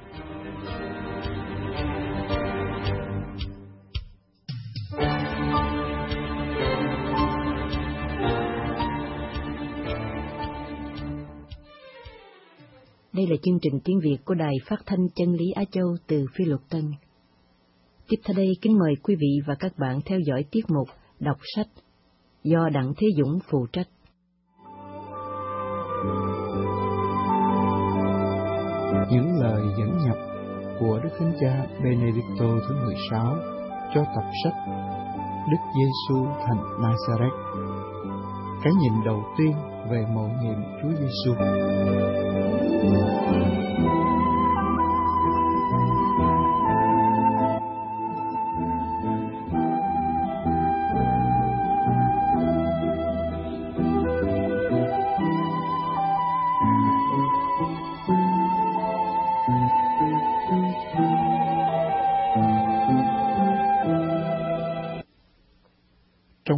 Đây là chương trình tiếng Việt của Đài Phát thanh Chân lý Á Châu từ Phi Luật Tân. Tiếp theo đây, kính mời quý vị và các bạn theo dõi tiết mục Đọc sách do Đặng Thế Dũng phụ trách. Những lời dẫn nhập của Đức Thánh Cha Benedicto thứ 16 cho tập sách Đức Giêsu thành Nazareth. Cái nhìn đầu tiên về mầu nhiệm Chúa Giêsu.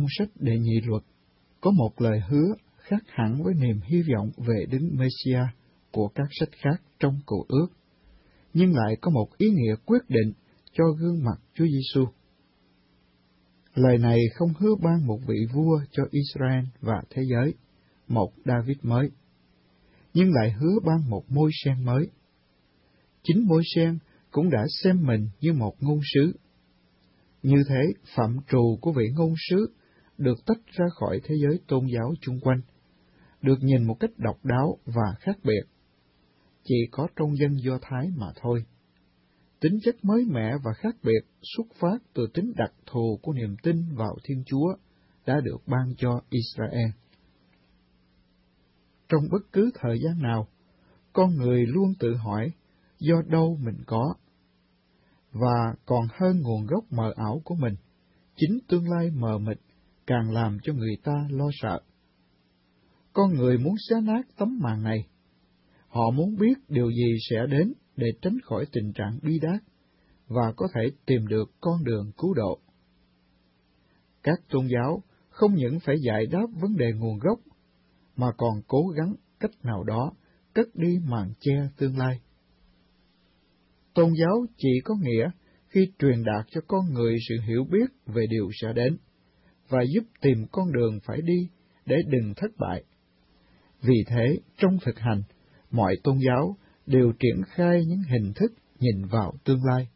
Trong sách Đệ Nhị Luật có một lời hứa khác hẳn với niềm hy vọng về Đấng Mêsia của các sách khác trong Cựu Ước, nhưng lại có một ý nghĩa quyết định cho gương mặt Chúa Giêsu. Lời này không hứa ban một vị vua cho Israel và thế giới, một David mới, nhưng lại hứa ban một Môi-se mới. Chính Môi-se cũng đã xem mình như một ngôn sứ. Như thế, phạm trù của vị ngôn sứ được tách ra khỏi thế giới tôn giáo chung quanh, được nhìn một cách độc đáo và khác biệt, chỉ có trong dân Do Thái mà thôi. Tính chất mới mẻ và khác biệt xuất phát từ tính đặc thù của niềm tin vào Thiên Chúa đã được ban cho Israel. Trong bất cứ thời gian nào, con người luôn tự hỏi do đâu mình có, và còn hơn nguồn gốc mờ ảo của mình, chính tương lai mờ mịt càng làm cho người ta lo sợ. Con người muốn xé nát tấm màn này. Họ muốn biết điều gì sẽ đến để tránh khỏi tình trạng bi đát và có thể tìm được con đường cứu độ. Các tôn giáo không những phải giải đáp vấn đề nguồn gốc, mà còn cố gắng cách nào đó cất đi màn che tương lai. Tôn giáo chỉ có nghĩa khi truyền đạt cho con người sự hiểu biết về điều sẽ đến, và giúp tìm con đường phải đi để đừng thất bại. Vì thế, trong thực hành, mọi tôn giáo đều triển khai những hình thức nhìn vào tương lai.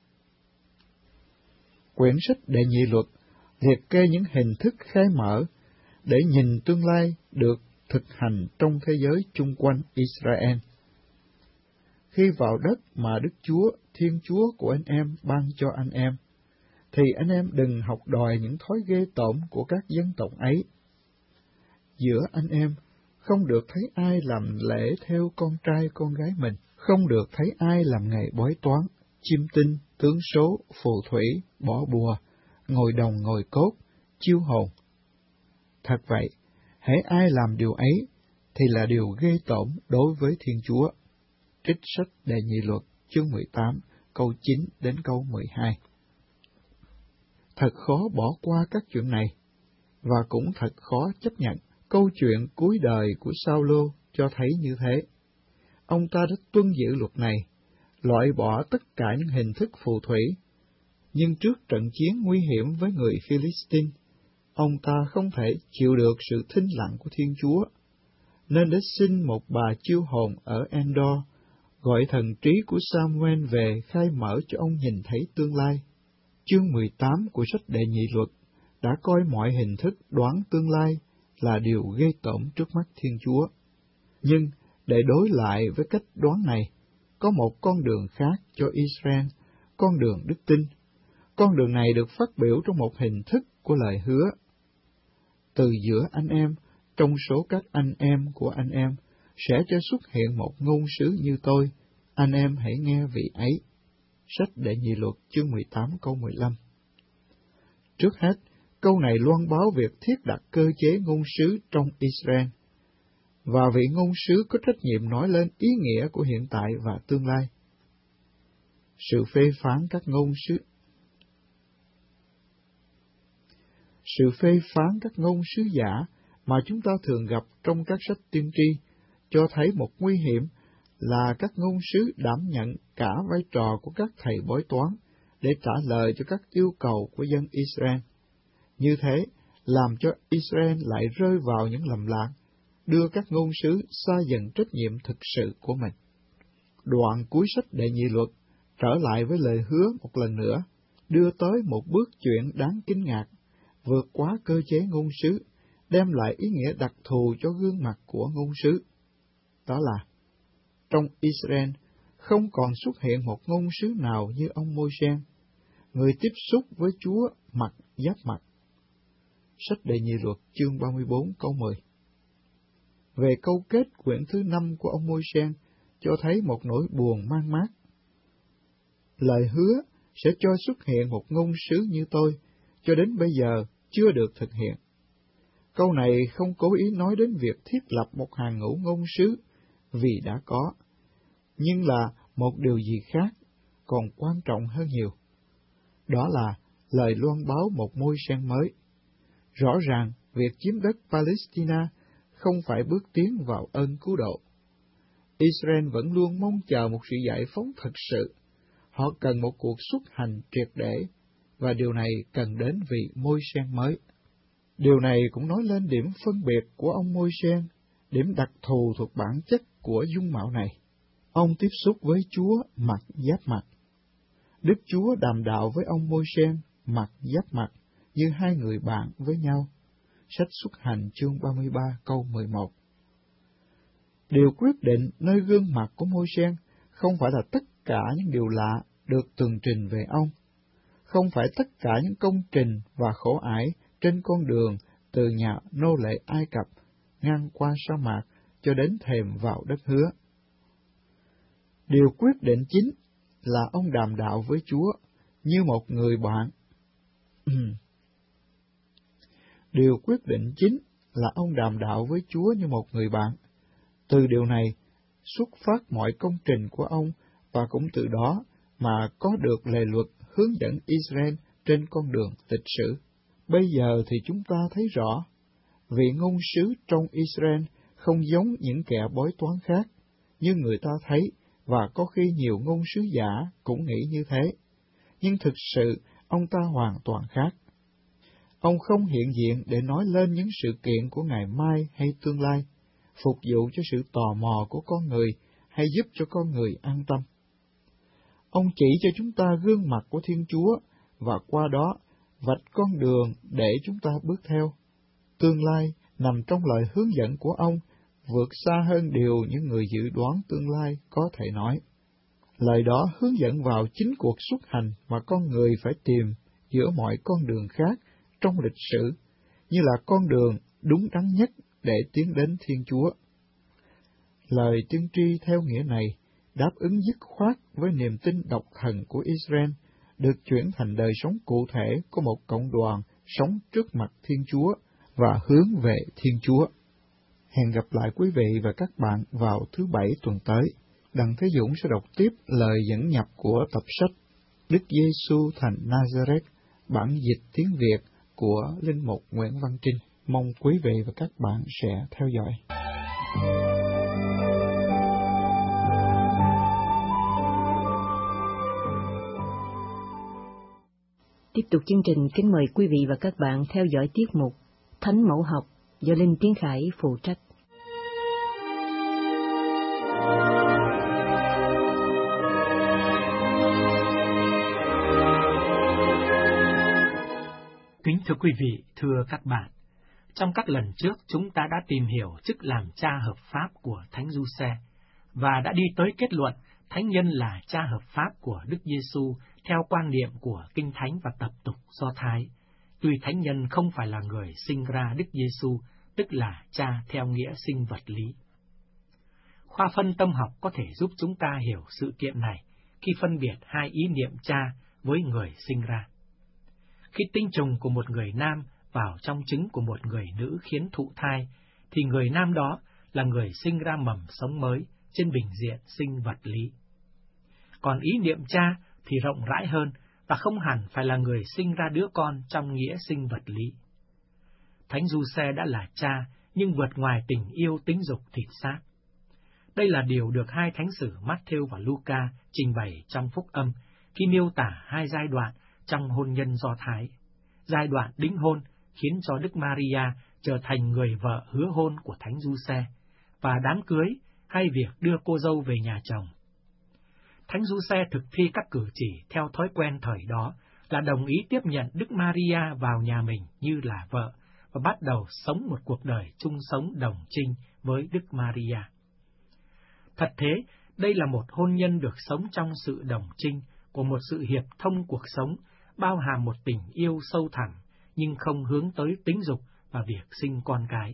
Quyển sách Đệ Nhị Luật liệt kê những hình thức khai mở để nhìn tương lai được thực hành trong thế giới chung quanh Israel. Khi vào đất mà Đức Chúa, Thiên Chúa của anh em ban cho anh em, thì anh em đừng học đòi những thói ghê tởm của các dân tộc ấy. Giữa anh em không được thấy ai làm lễ theo con trai con gái mình, không được thấy ai làm nghề bói toán, chiêm tinh, tướng số, phù thủy, bỏ bùa, ngồi đồng ngồi cốt, chiêu hồn. Thật vậy, hễ ai làm điều ấy thì là điều ghê tởm đối với Thiên Chúa. Trích sách Đệ Nhị Luật chương 18, câu 9 đến câu 12. Thật khó bỏ qua các chuyện này, và cũng thật khó chấp nhận. Câu chuyện cuối đời của Sao-lô cho thấy như thế. Ông ta đã tuân giữ luật này, loại bỏ tất cả những hình thức phù thủy, nhưng trước trận chiến nguy hiểm với người Philistine, ông ta không thể chịu được sự thinh lặng của Thiên Chúa, nên đã xin một bà chiêu hồn ở Endor, gọi thần trí của Samuel về khai mở cho ông nhìn thấy tương lai. Chương 18 của sách Đệ Nhị Luật đã coi mọi hình thức đoán tương lai là điều ghê tởm trước mắt Thiên Chúa. Nhưng để đối lại với cách đoán này, có một con đường khác cho Israel, con đường đức tin. Con đường này được phát biểu trong một hình thức của lời hứa. Từ giữa anh em, trong số các anh em của anh em, sẽ cho xuất hiện một ngôn sứ như tôi, anh em hãy nghe vị ấy. Sách Đệ Nhị Luật chương 18 câu 15. Trước hết, câu này loan báo việc thiết đặt cơ chế ngôn sứ trong Israel, và vị ngôn sứ có trách nhiệm nói lên ý nghĩa của hiện tại và tương lai. Sự phê phán các ngôn sứ giả mà chúng ta thường gặp trong các sách tiên tri cho thấy một nguy hiểm là các ngôn sứ đảm nhận cả vai trò của các thầy bói toán để trả lời cho các yêu cầu của dân Israel. Như thế, làm cho Israel lại rơi vào những lầm lạc, đưa các ngôn sứ xa dần trách nhiệm thực sự của mình. Đoạn cuối sách Đệ Nhị Luật trở lại với lời hứa một lần nữa, đưa tới một bước chuyển đáng kinh ngạc, vượt quá cơ chế ngôn sứ, đem lại ý nghĩa đặc thù cho gương mặt của ngôn sứ. Đó là, trong Israel không còn xuất hiện một ngôn sứ nào như ông Môi-se, người tiếp xúc với Chúa mặt giáp mặt. Sách Đệ Nhị Luật chương 34 câu 10. Về câu kết quyển thứ 5 của ông Môi-se cho thấy một nỗi buồn man mác. Lời hứa sẽ cho xuất hiện một ngôn sứ như tôi, cho đến bây giờ chưa được thực hiện. Câu này không cố ý nói đến việc thiết lập một hàng ngũ ngôn sứ, vì đã có, nhưng là một điều gì khác, còn quan trọng hơn nhiều. Đó là lời loan báo một Môi-se mới. Rõ ràng, việc chiếm đất Palestine không phải bước tiến vào ơn cứu độ. Israel vẫn luôn mong chờ một sự giải phóng thật sự. Họ cần một cuộc xuất hành triệt để, và điều này cần đến vị Môi-sen mới. Điều này cũng nói lên điểm phân biệt của ông Môi-sen, điểm đặc thù thuộc bản chất của dung mạo này. Ông tiếp xúc với Chúa mặt giáp mặt. Đức Chúa đàm đạo với ông Môi-sen mặt giáp mặt, như hai người bạn với nhau. Sách Xuất Hành chương 33 câu 11. Điều quyết định nơi gương mặt của Môi-sen không phải là tất cả những điều lạ được tường trình về ông, không phải tất cả những công trình và khổ ải trên con đường từ nhà nô lệ Ai Cập ngang qua sa mạc cho đến thềm vào đất hứa. Điều quyết định chính là ông đàm đạo với Chúa như một người bạn. Điều quyết định chính là ông đàm đạo với Chúa như một người bạn. Từ điều này xuất phát mọi công trình của ông, và cũng từ đó mà có được lề luật hướng dẫn Israel trên con đường lịch sử. Bây giờ thì chúng ta thấy rõ, vị ngôn sứ trong Israel không giống những kẻ bói toán khác, như người ta thấy, và có khi nhiều ngôn sứ giả cũng nghĩ như thế. Nhưng thực sự, ông ta hoàn toàn khác. Ông không hiện diện để nói lên những sự kiện của ngày mai hay tương lai, phục vụ cho sự tò mò của con người hay giúp cho con người an tâm. Ông chỉ cho chúng ta gương mặt của Thiên Chúa, và qua đó vạch con đường để chúng ta bước theo. Tương lai nằm trong lời hướng dẫn của ông, vượt xa hơn điều những người dự đoán tương lai có thể nói. Lời đó hướng dẫn vào chính cuộc xuất hành mà con người phải tìm giữa mọi con đường khác trong lịch sử, như là con đường đúng đắn nhất để tiến đến Thiên Chúa. Lời tiên tri theo nghĩa này đáp ứng dứt khoát với niềm tin độc thần của Israel, được chuyển thành đời sống cụ thể của một cộng đoàn sống trước mặt Thiên Chúa và hướng về Thiên Chúa. Hẹn gặp lại quý vị và các bạn vào thứ Bảy tuần tới. Đặng Thế Dũng sẽ đọc tiếp lời dẫn nhập của tập sách Đức Giêsu thành Nazareth, bản dịch tiếng Việt của Linh mục Nguyễn Văn Trinh. Mong quý vị và các bạn sẽ theo dõi. Tiếp tục chương trình, kính mời quý vị và các bạn theo dõi tiết mục Thánh Mẫu Học do Linh Tiến Khải phụ trách. Kính thưa quý vị, thưa các bạn, trong các lần trước chúng ta đã tìm hiểu chức làm cha hợp pháp của Thánh Giuse và đã đi tới kết luận Thánh Nhân là cha hợp pháp của Đức Giêsu theo quan niệm của Kinh Thánh và tập tục Do Thái. Tuy Thánh Nhân không phải là người sinh ra Đức Giêsu, tức là cha theo nghĩa sinh vật lý. Khoa phân tâm học có thể giúp chúng ta hiểu sự kiện này khi phân biệt hai ý niệm cha với người sinh ra. Khi tinh trùng của một người nam vào trong trứng của một người nữ khiến thụ thai, thì người nam đó là người sinh ra mầm sống mới trên bình diện sinh vật lý. Còn ý niệm cha thì rộng rãi hơn và không hẳn phải là người sinh ra đứa con trong nghĩa sinh vật lý. Thánh Giuse đã là cha nhưng vượt ngoài tình yêu tính dục thịt xác. Đây là điều được hai thánh sử Matthew và Luca trình bày trong Phúc Âm khi miêu tả hai giai đoạn trong hôn nhân Do Thái. Giai đoạn đính hôn khiến cho Đức Maria trở thành người vợ hứa hôn của Thánh Giuse, và đám cưới hay việc đưa cô dâu về nhà chồng. Thánh Giuse thực thi các cử chỉ theo thói quen thời đó là đồng ý tiếp nhận Đức Maria vào nhà mình như là vợ và bắt đầu sống một cuộc đời chung sống đồng trinh với Đức Maria. Thật thế, đây là một hôn nhân được sống trong sự đồng trinh của một sự hiệp thông cuộc sống, bao hàm một tình yêu sâu thẳm, nhưng không hướng tới tính dục và việc sinh con cái.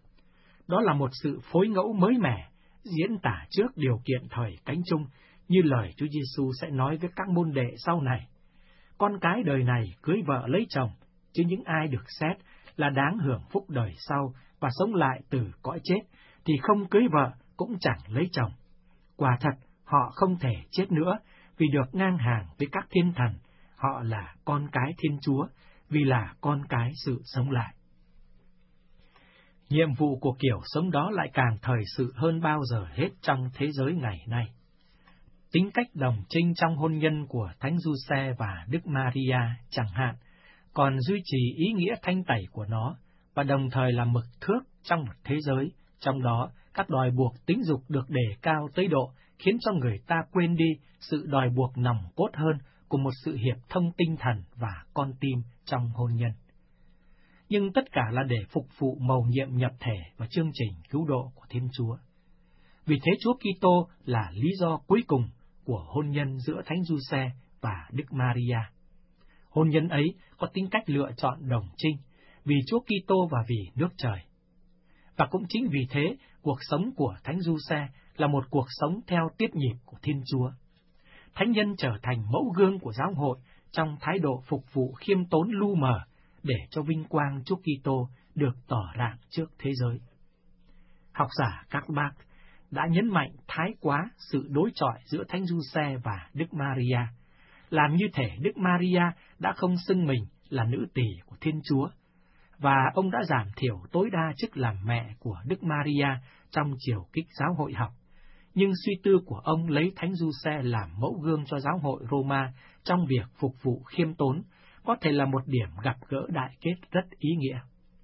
Đó là một sự phối ngẫu mới mẻ, diễn tả trước điều kiện thời cánh chung, như lời Chúa Giêsu sẽ nói với các môn đệ sau này. Con cái đời này cưới vợ lấy chồng, chứ những ai được xét là đáng hưởng phúc đời sau và sống lại từ cõi chết, thì không cưới vợ cũng chẳng lấy chồng. Quả thật, họ không thể chết nữa, vì được ngang hàng với các thiên thần, họ là con cái Thiên Chúa, vì là con cái sự sống lại. Nhiệm vụ của kiểu sống đó lại càng thời sự hơn bao giờ hết trong thế giới ngày nay. Tính cách đồng trinh trong hôn nhân của Thánh Giuse và Đức Maria chẳng hạn, còn duy trì ý nghĩa thanh tẩy của nó, và đồng thời là mực thước trong một thế giới, trong đó các đòi buộc tính dục được đề cao tới độ khiến cho người ta quên đi sự đòi buộc nòng cốt hơn của một sự hiệp thông tinh thần và con tim trong hôn nhân. Nhưng tất cả là để phục vụ mầu nhiệm nhập thể và chương trình cứu độ của Thiên Chúa. Vì thế Chúa Kitô là lý do cuối cùng của hôn nhân giữa Thánh Giuse và Đức Maria. Hôn nhân ấy có tính cách lựa chọn đồng trinh, vì Chúa Kitô và vì nước trời. Và cũng chính vì thế, cuộc sống của Thánh Giuse là một cuộc sống theo tiết nhịp của Thiên Chúa. Thánh nhân trở thành mẫu gương của giáo hội trong thái độ phục vụ khiêm tốn lu mờ, để cho vinh quang Chúa Kitô được tỏ rạng trước thế giới. Học giả các bác đã nhấn mạnh thái quá sự đối chọi giữa Thánh Giuse và Đức Maria, làm như thể Đức Maria đã không xưng mình là nữ tỳ của Thiên Chúa, và ông đã giảm thiểu tối đa chức làm mẹ của Đức Maria trong chiều kích giáo hội học. Nhưng suy tư của ông lấy Thánh Giuse làm mẫu gương cho giáo hội Roma trong việc phục vụ khiêm tốn, có thể là một điểm gặp gỡ đại kết rất ý nghĩa.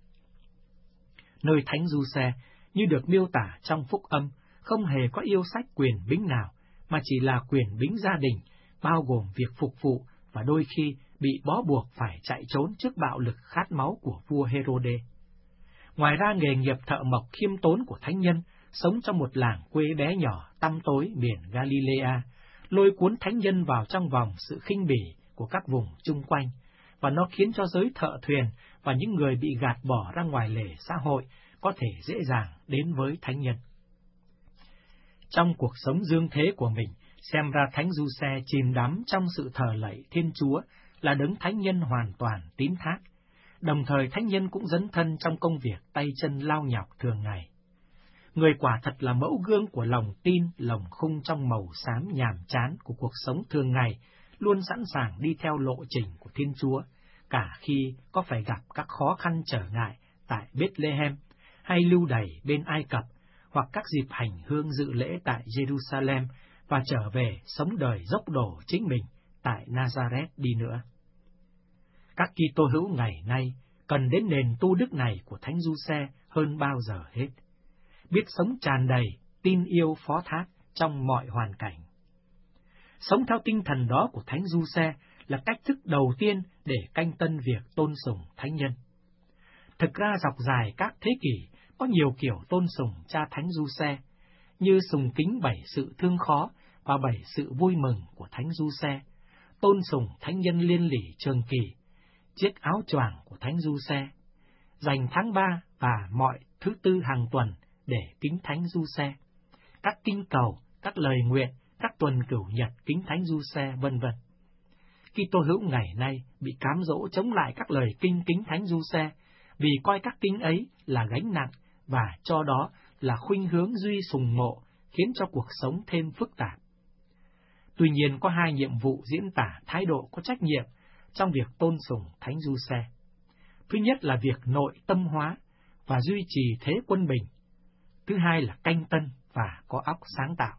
Nơi Thánh Giuse, như được miêu tả trong Phúc Âm, không hề có yêu sách quyền bính nào, mà chỉ là quyền bính gia đình, bao gồm việc phục vụ và đôi khi bị bó buộc phải chạy trốn trước bạo lực khát máu của vua Herode. Ngoài ra, nghề nghiệp thợ mộc khiêm tốn của thánh nhân, sống trong một làng quê bé nhỏ tăm tối miền Galilea, lôi cuốn thánh nhân vào trong vòng sự khinh bỉ của các vùng chung quanh, và nó khiến cho giới thợ thuyền và những người bị gạt bỏ ra ngoài lề xã hội có thể dễ dàng đến với thánh nhân. Trong cuộc sống dương thế của mình, xem ra Thánh Giuse chìm đắm trong sự thờ lạy Thiên Chúa là đấng thánh nhân hoàn toàn tín thác. Đồng thời thánh nhân cũng dấn thân trong công việc tay chân lao nhọc thường ngày. Người quả thật là mẫu gương của lòng tin, lòng khung trong màu xám nhàm chán của cuộc sống thường ngày, luôn sẵn sàng đi theo lộ trình của Thiên Chúa, cả khi có phải gặp các khó khăn trở ngại tại Bethlehem, hay lưu đày bên Ai Cập, hoặc các dịp hành hương dự lễ tại Jerusalem, và trở về sống đời dốc đổ chính mình tại Nazareth đi nữa. Các Kitô hữu ngày nay cần đến nền tu đức này của Thánh Giuse hơn bao giờ hết, biết sống tràn đầy tin yêu phó thác trong mọi hoàn cảnh. Sống theo tinh thần đó của Thánh Giuse là cách thức đầu tiên để canh tân việc tôn sùng thánh nhân. Thực ra dọc dài các thế kỷ có nhiều kiểu tôn sùng cha Thánh Giuse, như sùng kính 7 sự thương khó và 7 sự vui mừng của Thánh Giuse, tôn sùng thánh nhân liên lỉ trường kỳ, chiếc áo choàng của Thánh Giuse, dành tháng 3 và mọi thứ tư hàng tuần để kính Thánh Giuse, các kinh cầu, các lời nguyện, các tuần cửu nhật kính Thánh Giuse, vân vân. Kitô hữu ngày nay bị cám dỗ chống lại các lời kinh kính Thánh Giuse, vì coi các kinh ấy là gánh nặng và cho đó là khuynh hướng duy sùng mộ, khiến cho cuộc sống thêm phức tạp. Tuy nhiên có hai nhiệm vụ diễn tả thái độ có trách nhiệm trong việc tôn sùng Thánh Giuse. Thứ nhất là việc nội tâm hóa và duy trì thế quân bình. Thứ hai là canh tân và có óc sáng tạo.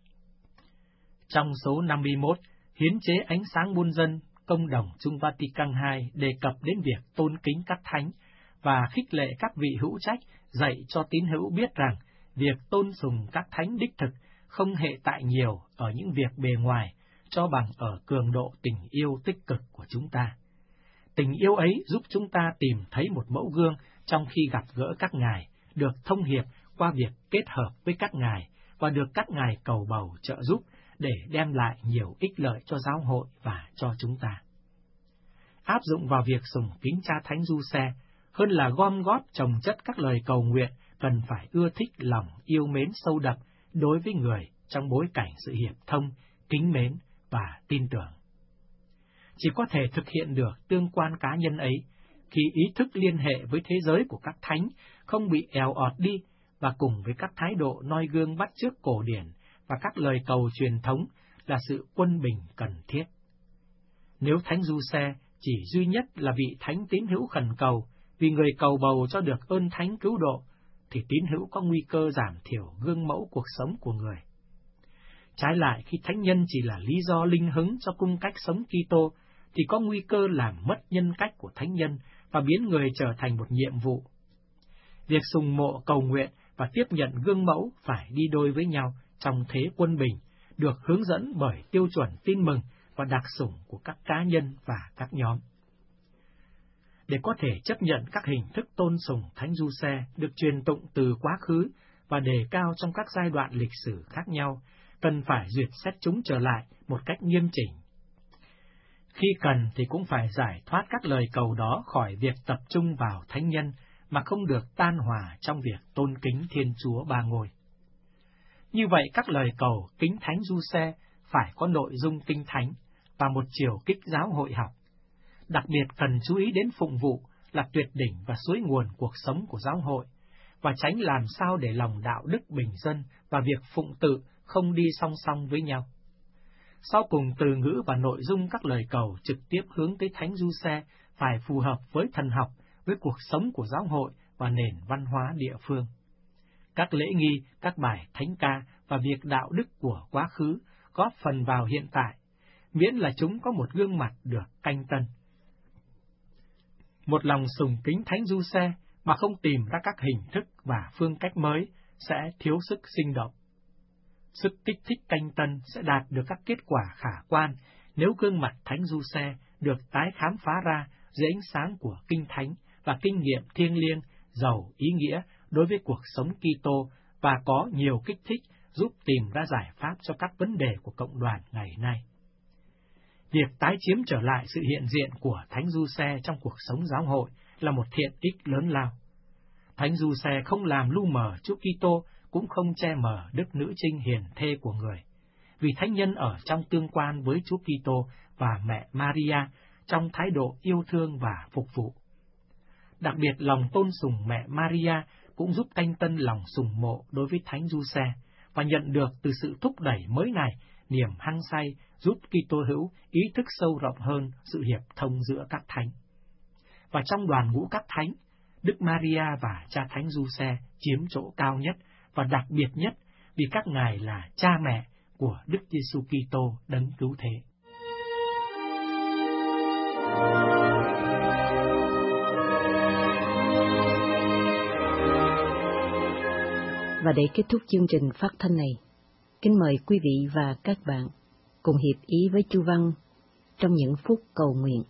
Trong số 51, Hiến chế Ánh sáng muôn dân, Công đồng Trung Vatican II đề cập đến việc tôn kính các thánh và khích lệ các vị hữu trách dạy cho tín hữu biết rằng việc tôn sùng các thánh đích thực không hệ tại nhiều ở những việc bề ngoài, cho bằng ở cường độ tình yêu tích cực của chúng ta. Tình yêu ấy giúp chúng ta tìm thấy một mẫu gương trong khi gặp gỡ các ngài, được thông hiệp qua việc kết hợp với các ngài và được các ngài cầu bầu trợ giúp để đem lại nhiều ích lợi cho giáo hội và cho chúng ta. Áp dụng vào việc sùng kính cha Thánh Giuse, hơn là gom góp chồng chất các lời cầu nguyện, cần phải ưa thích lòng yêu mến sâu đậm đối với người trong bối cảnh sự hiệp thông, kính mến và tin tưởng. Chỉ có thể thực hiện được tương quan cá nhân ấy khi ý thức liên hệ với thế giới của các thánh không bị èo ọt đi, và cùng với các thái độ noi gương bắt chước cổ điển và các lời cầu truyền thống là sự quân bình cần thiết. Nếu Thánh Giuse chỉ duy nhất là vị thánh tín hữu khẩn cầu vì người cầu bầu cho được ơn thánh cứu độ, thì tín hữu có nguy cơ giảm thiểu gương mẫu cuộc sống của người. Trái lại, khi thánh nhân chỉ là lý do linh hứng cho cung cách sống Kitô, thì có nguy cơ làm mất nhân cách của thánh nhân và biến người trở thành một nhiệm vụ. Việc sùng mộ cầu nguyện và tiếp nhận gương mẫu phải đi đôi với nhau trong thế quân bình, được hướng dẫn bởi tiêu chuẩn tin mừng và đặc sủng của các cá nhân và các nhóm. Để có thể chấp nhận các hình thức tôn sùng Thánh Giuse được truyền tụng từ quá khứ và đề cao trong các giai đoạn lịch sử khác nhau, cần phải duyệt xét chúng trở lại một cách nghiêm chỉnh. Khi cần thì cũng phải giải thoát các lời cầu đó khỏi việc tập trung vào thánh nhân mà không được tan hòa trong việc tôn kính Thiên Chúa Ba Ngôi. Như vậy, các lời cầu kính Thánh Giuse phải có nội dung kinh thánh và một chiều kích giáo hội học. Đặc biệt cần chú ý đến phụng vụ là tuyệt đỉnh và suối nguồn cuộc sống của giáo hội, và tránh làm sao để lòng đạo đức bình dân và việc phụng tự không đi song song với nhau. Sau cùng, từ ngữ và nội dung các lời cầu trực tiếp hướng tới Thánh Giuse phải phù hợp với thần học, với cuộc sống của giáo hội và nền văn hóa địa phương. Các lễ nghi, các bài thánh ca và việc đạo đức của quá khứ góp phần vào hiện tại, miễn là chúng có một gương mặt được canh tân. Một lòng sùng kính Thánh Giuse mà không tìm ra các hình thức và phương cách mới sẽ thiếu sức sinh động. Sức kích thích canh tân sẽ đạt được các kết quả khả quan nếu gương mặt Thánh Giuse được tái khám phá ra dưới ánh sáng của Kinh Thánh và kinh nghiệm thiêng liêng, giàu ý nghĩa đối với cuộc sống Kitô và có nhiều kích thích giúp tìm ra giải pháp cho các vấn đề của cộng đoàn ngày nay. Việc tái chiếm trở lại sự hiện diện của Thánh Giuse trong cuộc sống giáo hội là một thiện ích lớn lao. Thánh Giuse không làm lu mờ Chúa Kitô, cũng không che mờ Đức Nữ Trinh hiền thê của người, vì thánh nhân ở trong tương quan với Chúa Kitô và mẹ Maria trong thái độ yêu thương và phục vụ. Đặc biệt, lòng tôn sùng mẹ Maria cũng giúp canh tân lòng sùng mộ đối với Thánh Giuse và nhận được từ sự thúc đẩy mới này niềm hăng say giúp Kitô hữu ý thức sâu rộng hơn sự hiệp thông giữa các thánh. Và trong đoàn ngũ các thánh, Đức Maria và cha Thánh Giuse chiếm chỗ cao nhất và đặc biệt nhất vì các ngài là cha mẹ của Đức Giêsu Kitô đấng cứu thế. Và để kết thúc chương trình phát thanh này, kính mời quý vị và các bạn cùng hiệp ý với Chu Văn trong những phút cầu nguyện.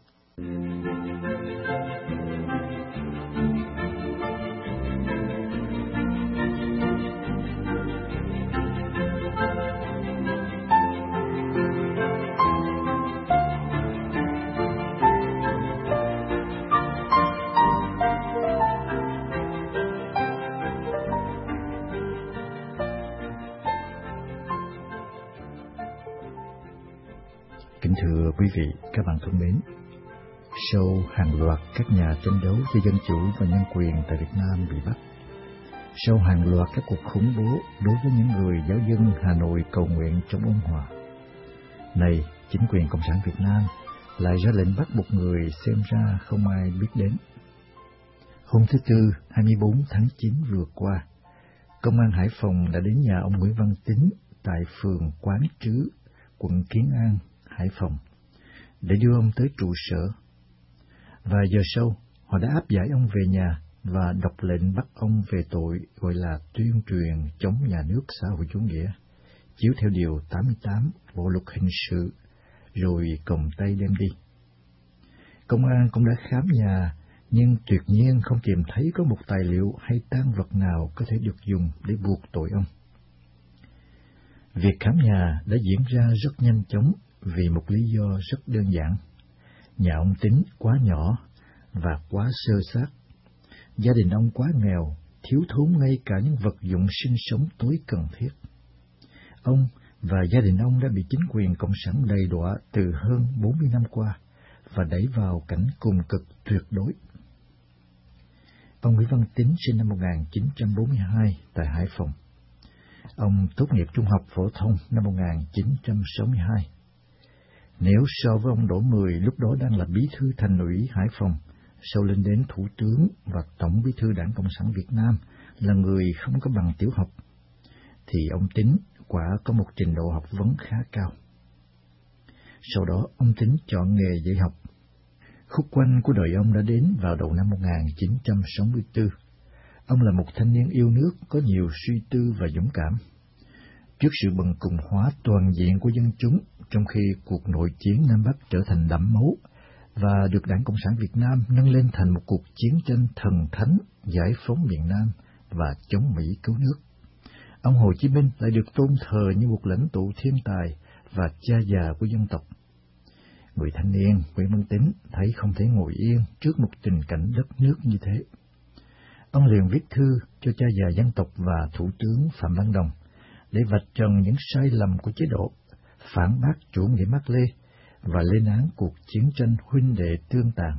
Kính thưa quý vị, các bạn thân mến, sau hàng loạt các nhà tranh đấu cho dân chủ và nhân quyền tại Việt Nam bị bắt, sau hàng loạt các cuộc khủng bố đối với những người giáo dân Hà Nội cầu nguyện trong ôn hòa, này chính quyền Cộng sản Việt Nam lại ra lệnh bắt một người xem ra không ai biết đến. Hôm thứ Tư, 24 tháng 9 vừa qua, Công an Hải Phòng đã đến nhà ông Nguyễn Văn Tín tại phường Quán Trứ, quận Kiến An, Hải Phòng, để đưa ông tới trụ sở. Vài giờ sau, họ đã áp giải ông về nhà và đọc lệnh bắt ông về tội gọi là tuyên truyền chống nhà nước xã hội chủ nghĩa, chiếu theo điều 88 Bộ luật hình sự, rồi còng tay đem đi. Công an cũng đã khám nhà, nhưng tuyệt nhiên không tìm thấy có một tài liệu hay tang vật nào có thể được dùng để buộc tội ông. Việc khám nhà đã diễn ra rất nhanh chóng vì một lý do rất đơn giản. Nhà ông Tín quá nhỏ và quá sơ sát. Gia đình ông quá nghèo, thiếu thốn ngay cả những vật dụng sinh sống tối cần thiết. Ông và gia đình ông đã bị chính quyền Cộng sản đầy đọa từ hơn 40 năm qua và đẩy vào cảnh cùng cực tuyệt đối. Ông Nguyễn Văn Tín sinh năm 1942 tại Hải Phòng. Ông tốt nghiệp trung học phổ thông năm 1962. Nếu so với ông Đỗ Mười lúc đó đang là bí thư thành ủy Hải Phòng, sau lên đến thủ tướng và tổng bí thư Đảng Cộng sản Việt Nam là người không có bằng tiểu học, thì ông Tín quả có một trình độ học vấn khá cao. Sau đó, ông Tín chọn nghề dạy học. Khúc quanh của đời ông đã đến vào đầu năm 1964. Ông là một thanh niên yêu nước, có nhiều suy tư và dũng cảm. Trước sự bần cùng hóa toàn diện của dân chúng, trong khi cuộc nội chiến Nam Bắc trở thành đẫm máu, và được Đảng Cộng sản Việt Nam nâng lên thành một cuộc chiến tranh thần thánh giải phóng miền Nam và chống Mỹ cứu nước, ông Hồ Chí Minh lại được tôn thờ như một lãnh tụ thiên tài và cha già của dân tộc. Người thanh niên Nguyễn Văn Tín thấy không thể ngồi yên trước một tình cảnh đất nước như thế. Ông liền viết thư cho cha già dân tộc và Thủ tướng Phạm Văn Đồng để vạch trần những sai lầm của chế độ, phản bác chủ nghĩa Mác Lê và lên án cuộc chiến tranh huynh đệ tương tàn.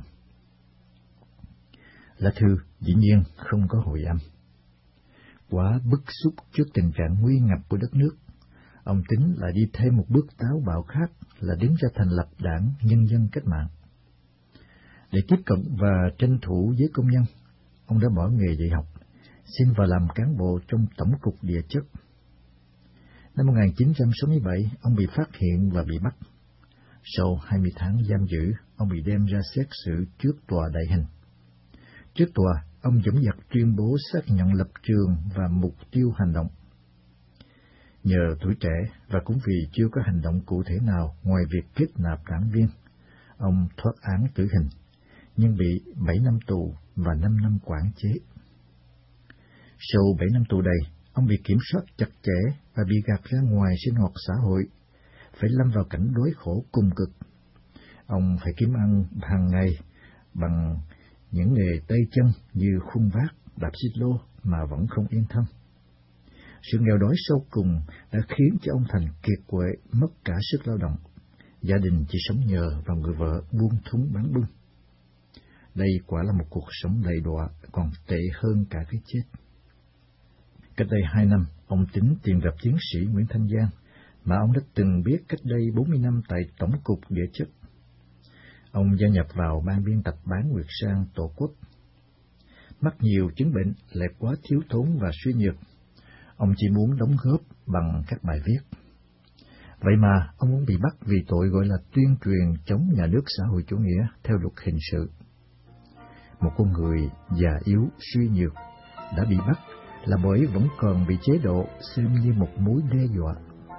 Lá thư dĩ nhiên không có hồi âm. Quá bức xúc trước tình trạng nguy ngập của đất nước, ông Tín lại đi thêm một bước táo bạo khác là đứng ra thành lập Đảng Nhân dân Cách mạng. Để tiếp cận và tranh thủ với công nhân, ông đã bỏ nghề dạy học, xin vào làm cán bộ trong Tổng cục Địa chất. Năm 1967, ông bị phát hiện và bị bắt. Sau 20 tháng giam giữ, ông bị đem ra xét xử trước tòa đại hình. Trước tòa, ông dõng dạc tuyên bố xác nhận lập trường và mục tiêu hành động. Nhờ tuổi trẻ và cũng vì chưa có hành động cụ thể nào ngoài việc kết nạp đảng viên, ông thoát án tử hình, nhưng bị 7 năm tù và 5 năm quản chế. Sau 7 năm tù đầy, ông bị kiểm soát chặt chẽ và bị gạt ra ngoài sinh hoạt xã hội, phải lâm vào cảnh đói khổ cùng cực. Ông phải kiếm ăn hàng ngày bằng những nghề tay chân như khung vác, đạp xích lô mà vẫn không yên thân. Sự nghèo đói sâu cùng đã khiến cho ông thành kiệt quệ, mất cả sức lao động. Gia đình chỉ sống nhờ vào người vợ buông thúng bán bưng. Đây quả là một cuộc sống đầy đọa, còn tệ hơn cả cái chết. Cách đây 2 năm, ông Tín tìm gặp tiến sĩ Nguyễn Thanh Giang, mà ông đã từng biết cách đây 40 năm tại Tổng cục Địa chất. Ông gia nhập vào ban biên tập Bán Nguyệt Sang Tổ quốc. Mắc nhiều chứng bệnh, lại quá thiếu thốn và suy nhược. Ông chỉ muốn đóng góp bằng các bài viết. Vậy mà ông cũng bị bắt vì tội gọi là tuyên truyền chống nhà nước xã hội chủ nghĩa theo luật hình sự. Một con người già yếu, suy nhược đã bị bắt là bởi vẫn còn bị chế độ xem như một mối đe dọa.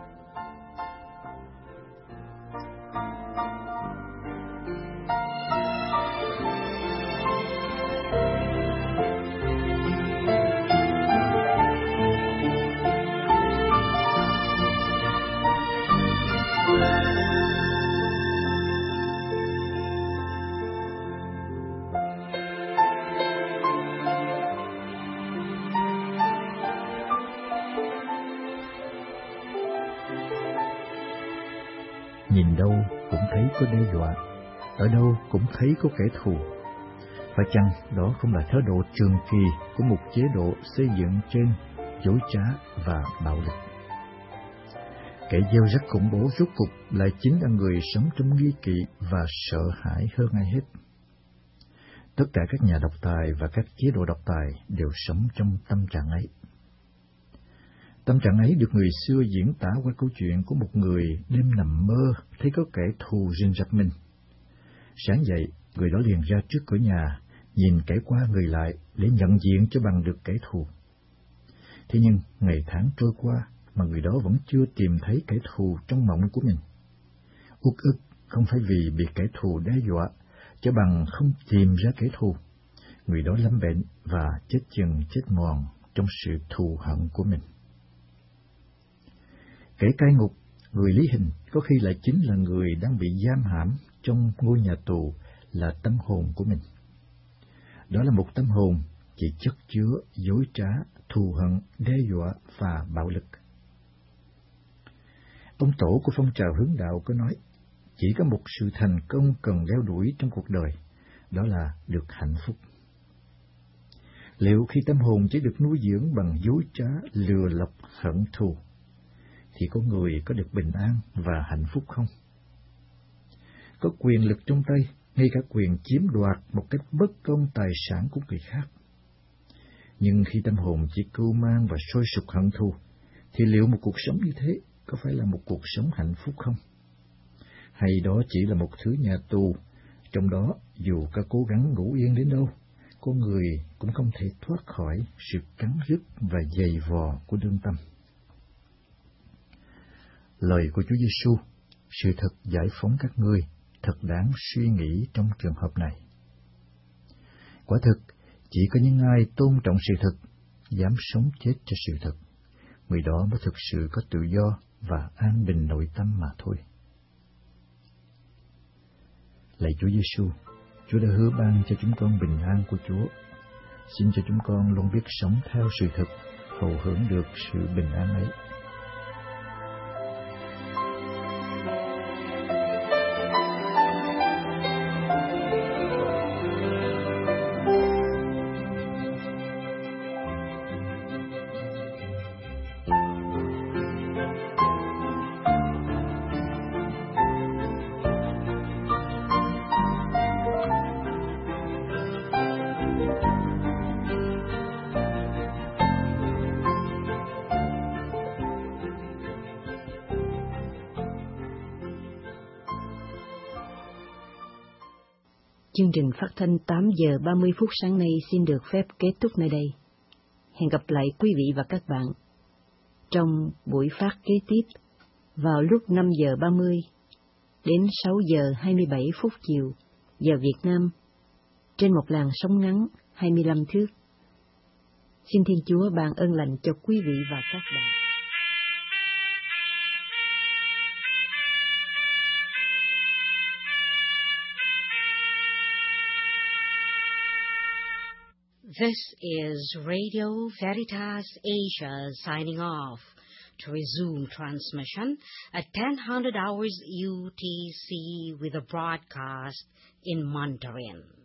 Nhìn đâu cũng thấy có đe dọa, ở đâu cũng thấy có kẻ thù. Phải chăng đó không là thái độ trường kỳ của một chế độ xây dựng trên dối trá và bạo lực? Kẻ gieo rắc khủng bố rốt cục lại chính là người sống trong nghi kỵ và sợ hãi hơn ai hết. Tất cả các nhà độc tài và các chế độ độc tài đều sống trong tâm trạng ấy. Tâm trạng ấy được người xưa diễn tả qua câu chuyện của một người đêm nằm mơ thấy có kẻ thù rình rập mình. Sáng dậy, người đó liền ra trước cửa nhà, nhìn kẻ qua người lại để nhận diện cho bằng được kẻ thù. Thế nhưng ngày tháng trôi qua mà người đó vẫn chưa tìm thấy kẻ thù trong mộng của mình. Uất ức không phải vì bị kẻ thù đe dọa, cho bằng không tìm ra kẻ thù. Người đó lâm bệnh và chết chừng chết mòn trong sự thù hận của mình. Kẻ cai ngục, người lý hình có khi lại chính là người đang bị giam hãm trong ngôi nhà tù là tâm hồn của mình. Đó là một tâm hồn chỉ chất chứa dối trá, thù hận, đe dọa và bạo lực. Ông tổ của phong trào hướng đạo có nói, chỉ có một sự thành công cần đeo đuổi trong cuộc đời, đó là được hạnh phúc. Liệu khi tâm hồn chỉ được nuôi dưỡng bằng dối trá, lừa lọc, hận thù, thì có người có được bình an và hạnh phúc không? Có quyền lực trong tay, ngay cả quyền chiếm đoạt một cách bất công tài sản của người khác. Nhưng khi tâm hồn chỉ cưu mang và sôi sục hận thù, thì liệu một cuộc sống như thế có phải là một cuộc sống hạnh phúc không? Hay đó chỉ là một thứ nhà tù, trong đó dù có cố gắng ngủ yên đến đâu, con người cũng không thể thoát khỏi sự cắn rứt và dày vò của lương tâm. Lời của Chúa Giêsu, sự thật giải phóng các ngươi, thật đáng suy nghĩ trong trường hợp này. Quả thực, chỉ có những ai tôn trọng sự thật, dám sống chết cho sự thật, người đó mới thực sự có tự do và an bình nội tâm mà thôi. Lạy Chúa Giêsu, Chúa đã hứa ban cho chúng con bình an của Chúa. Xin cho chúng con luôn biết sống theo sự thật, hầu hưởng được sự bình an ấy. Chương trình phát thanh 8 giờ 30 phút sáng nay xin được phép kết thúc nơi đây. Hẹn gặp lại quý vị và các bạn trong buổi phát kế tiếp vào lúc 5 giờ 30 đến 6 giờ 27 phút chiều giờ Việt Nam trên một làn sóng ngắn 25 thước. Xin Thiên Chúa ban ơn lành cho quý vị và các bạn. This is Radio Veritas Asia signing off to resume transmission at 1000 hours UTC with a broadcast in Mandarin.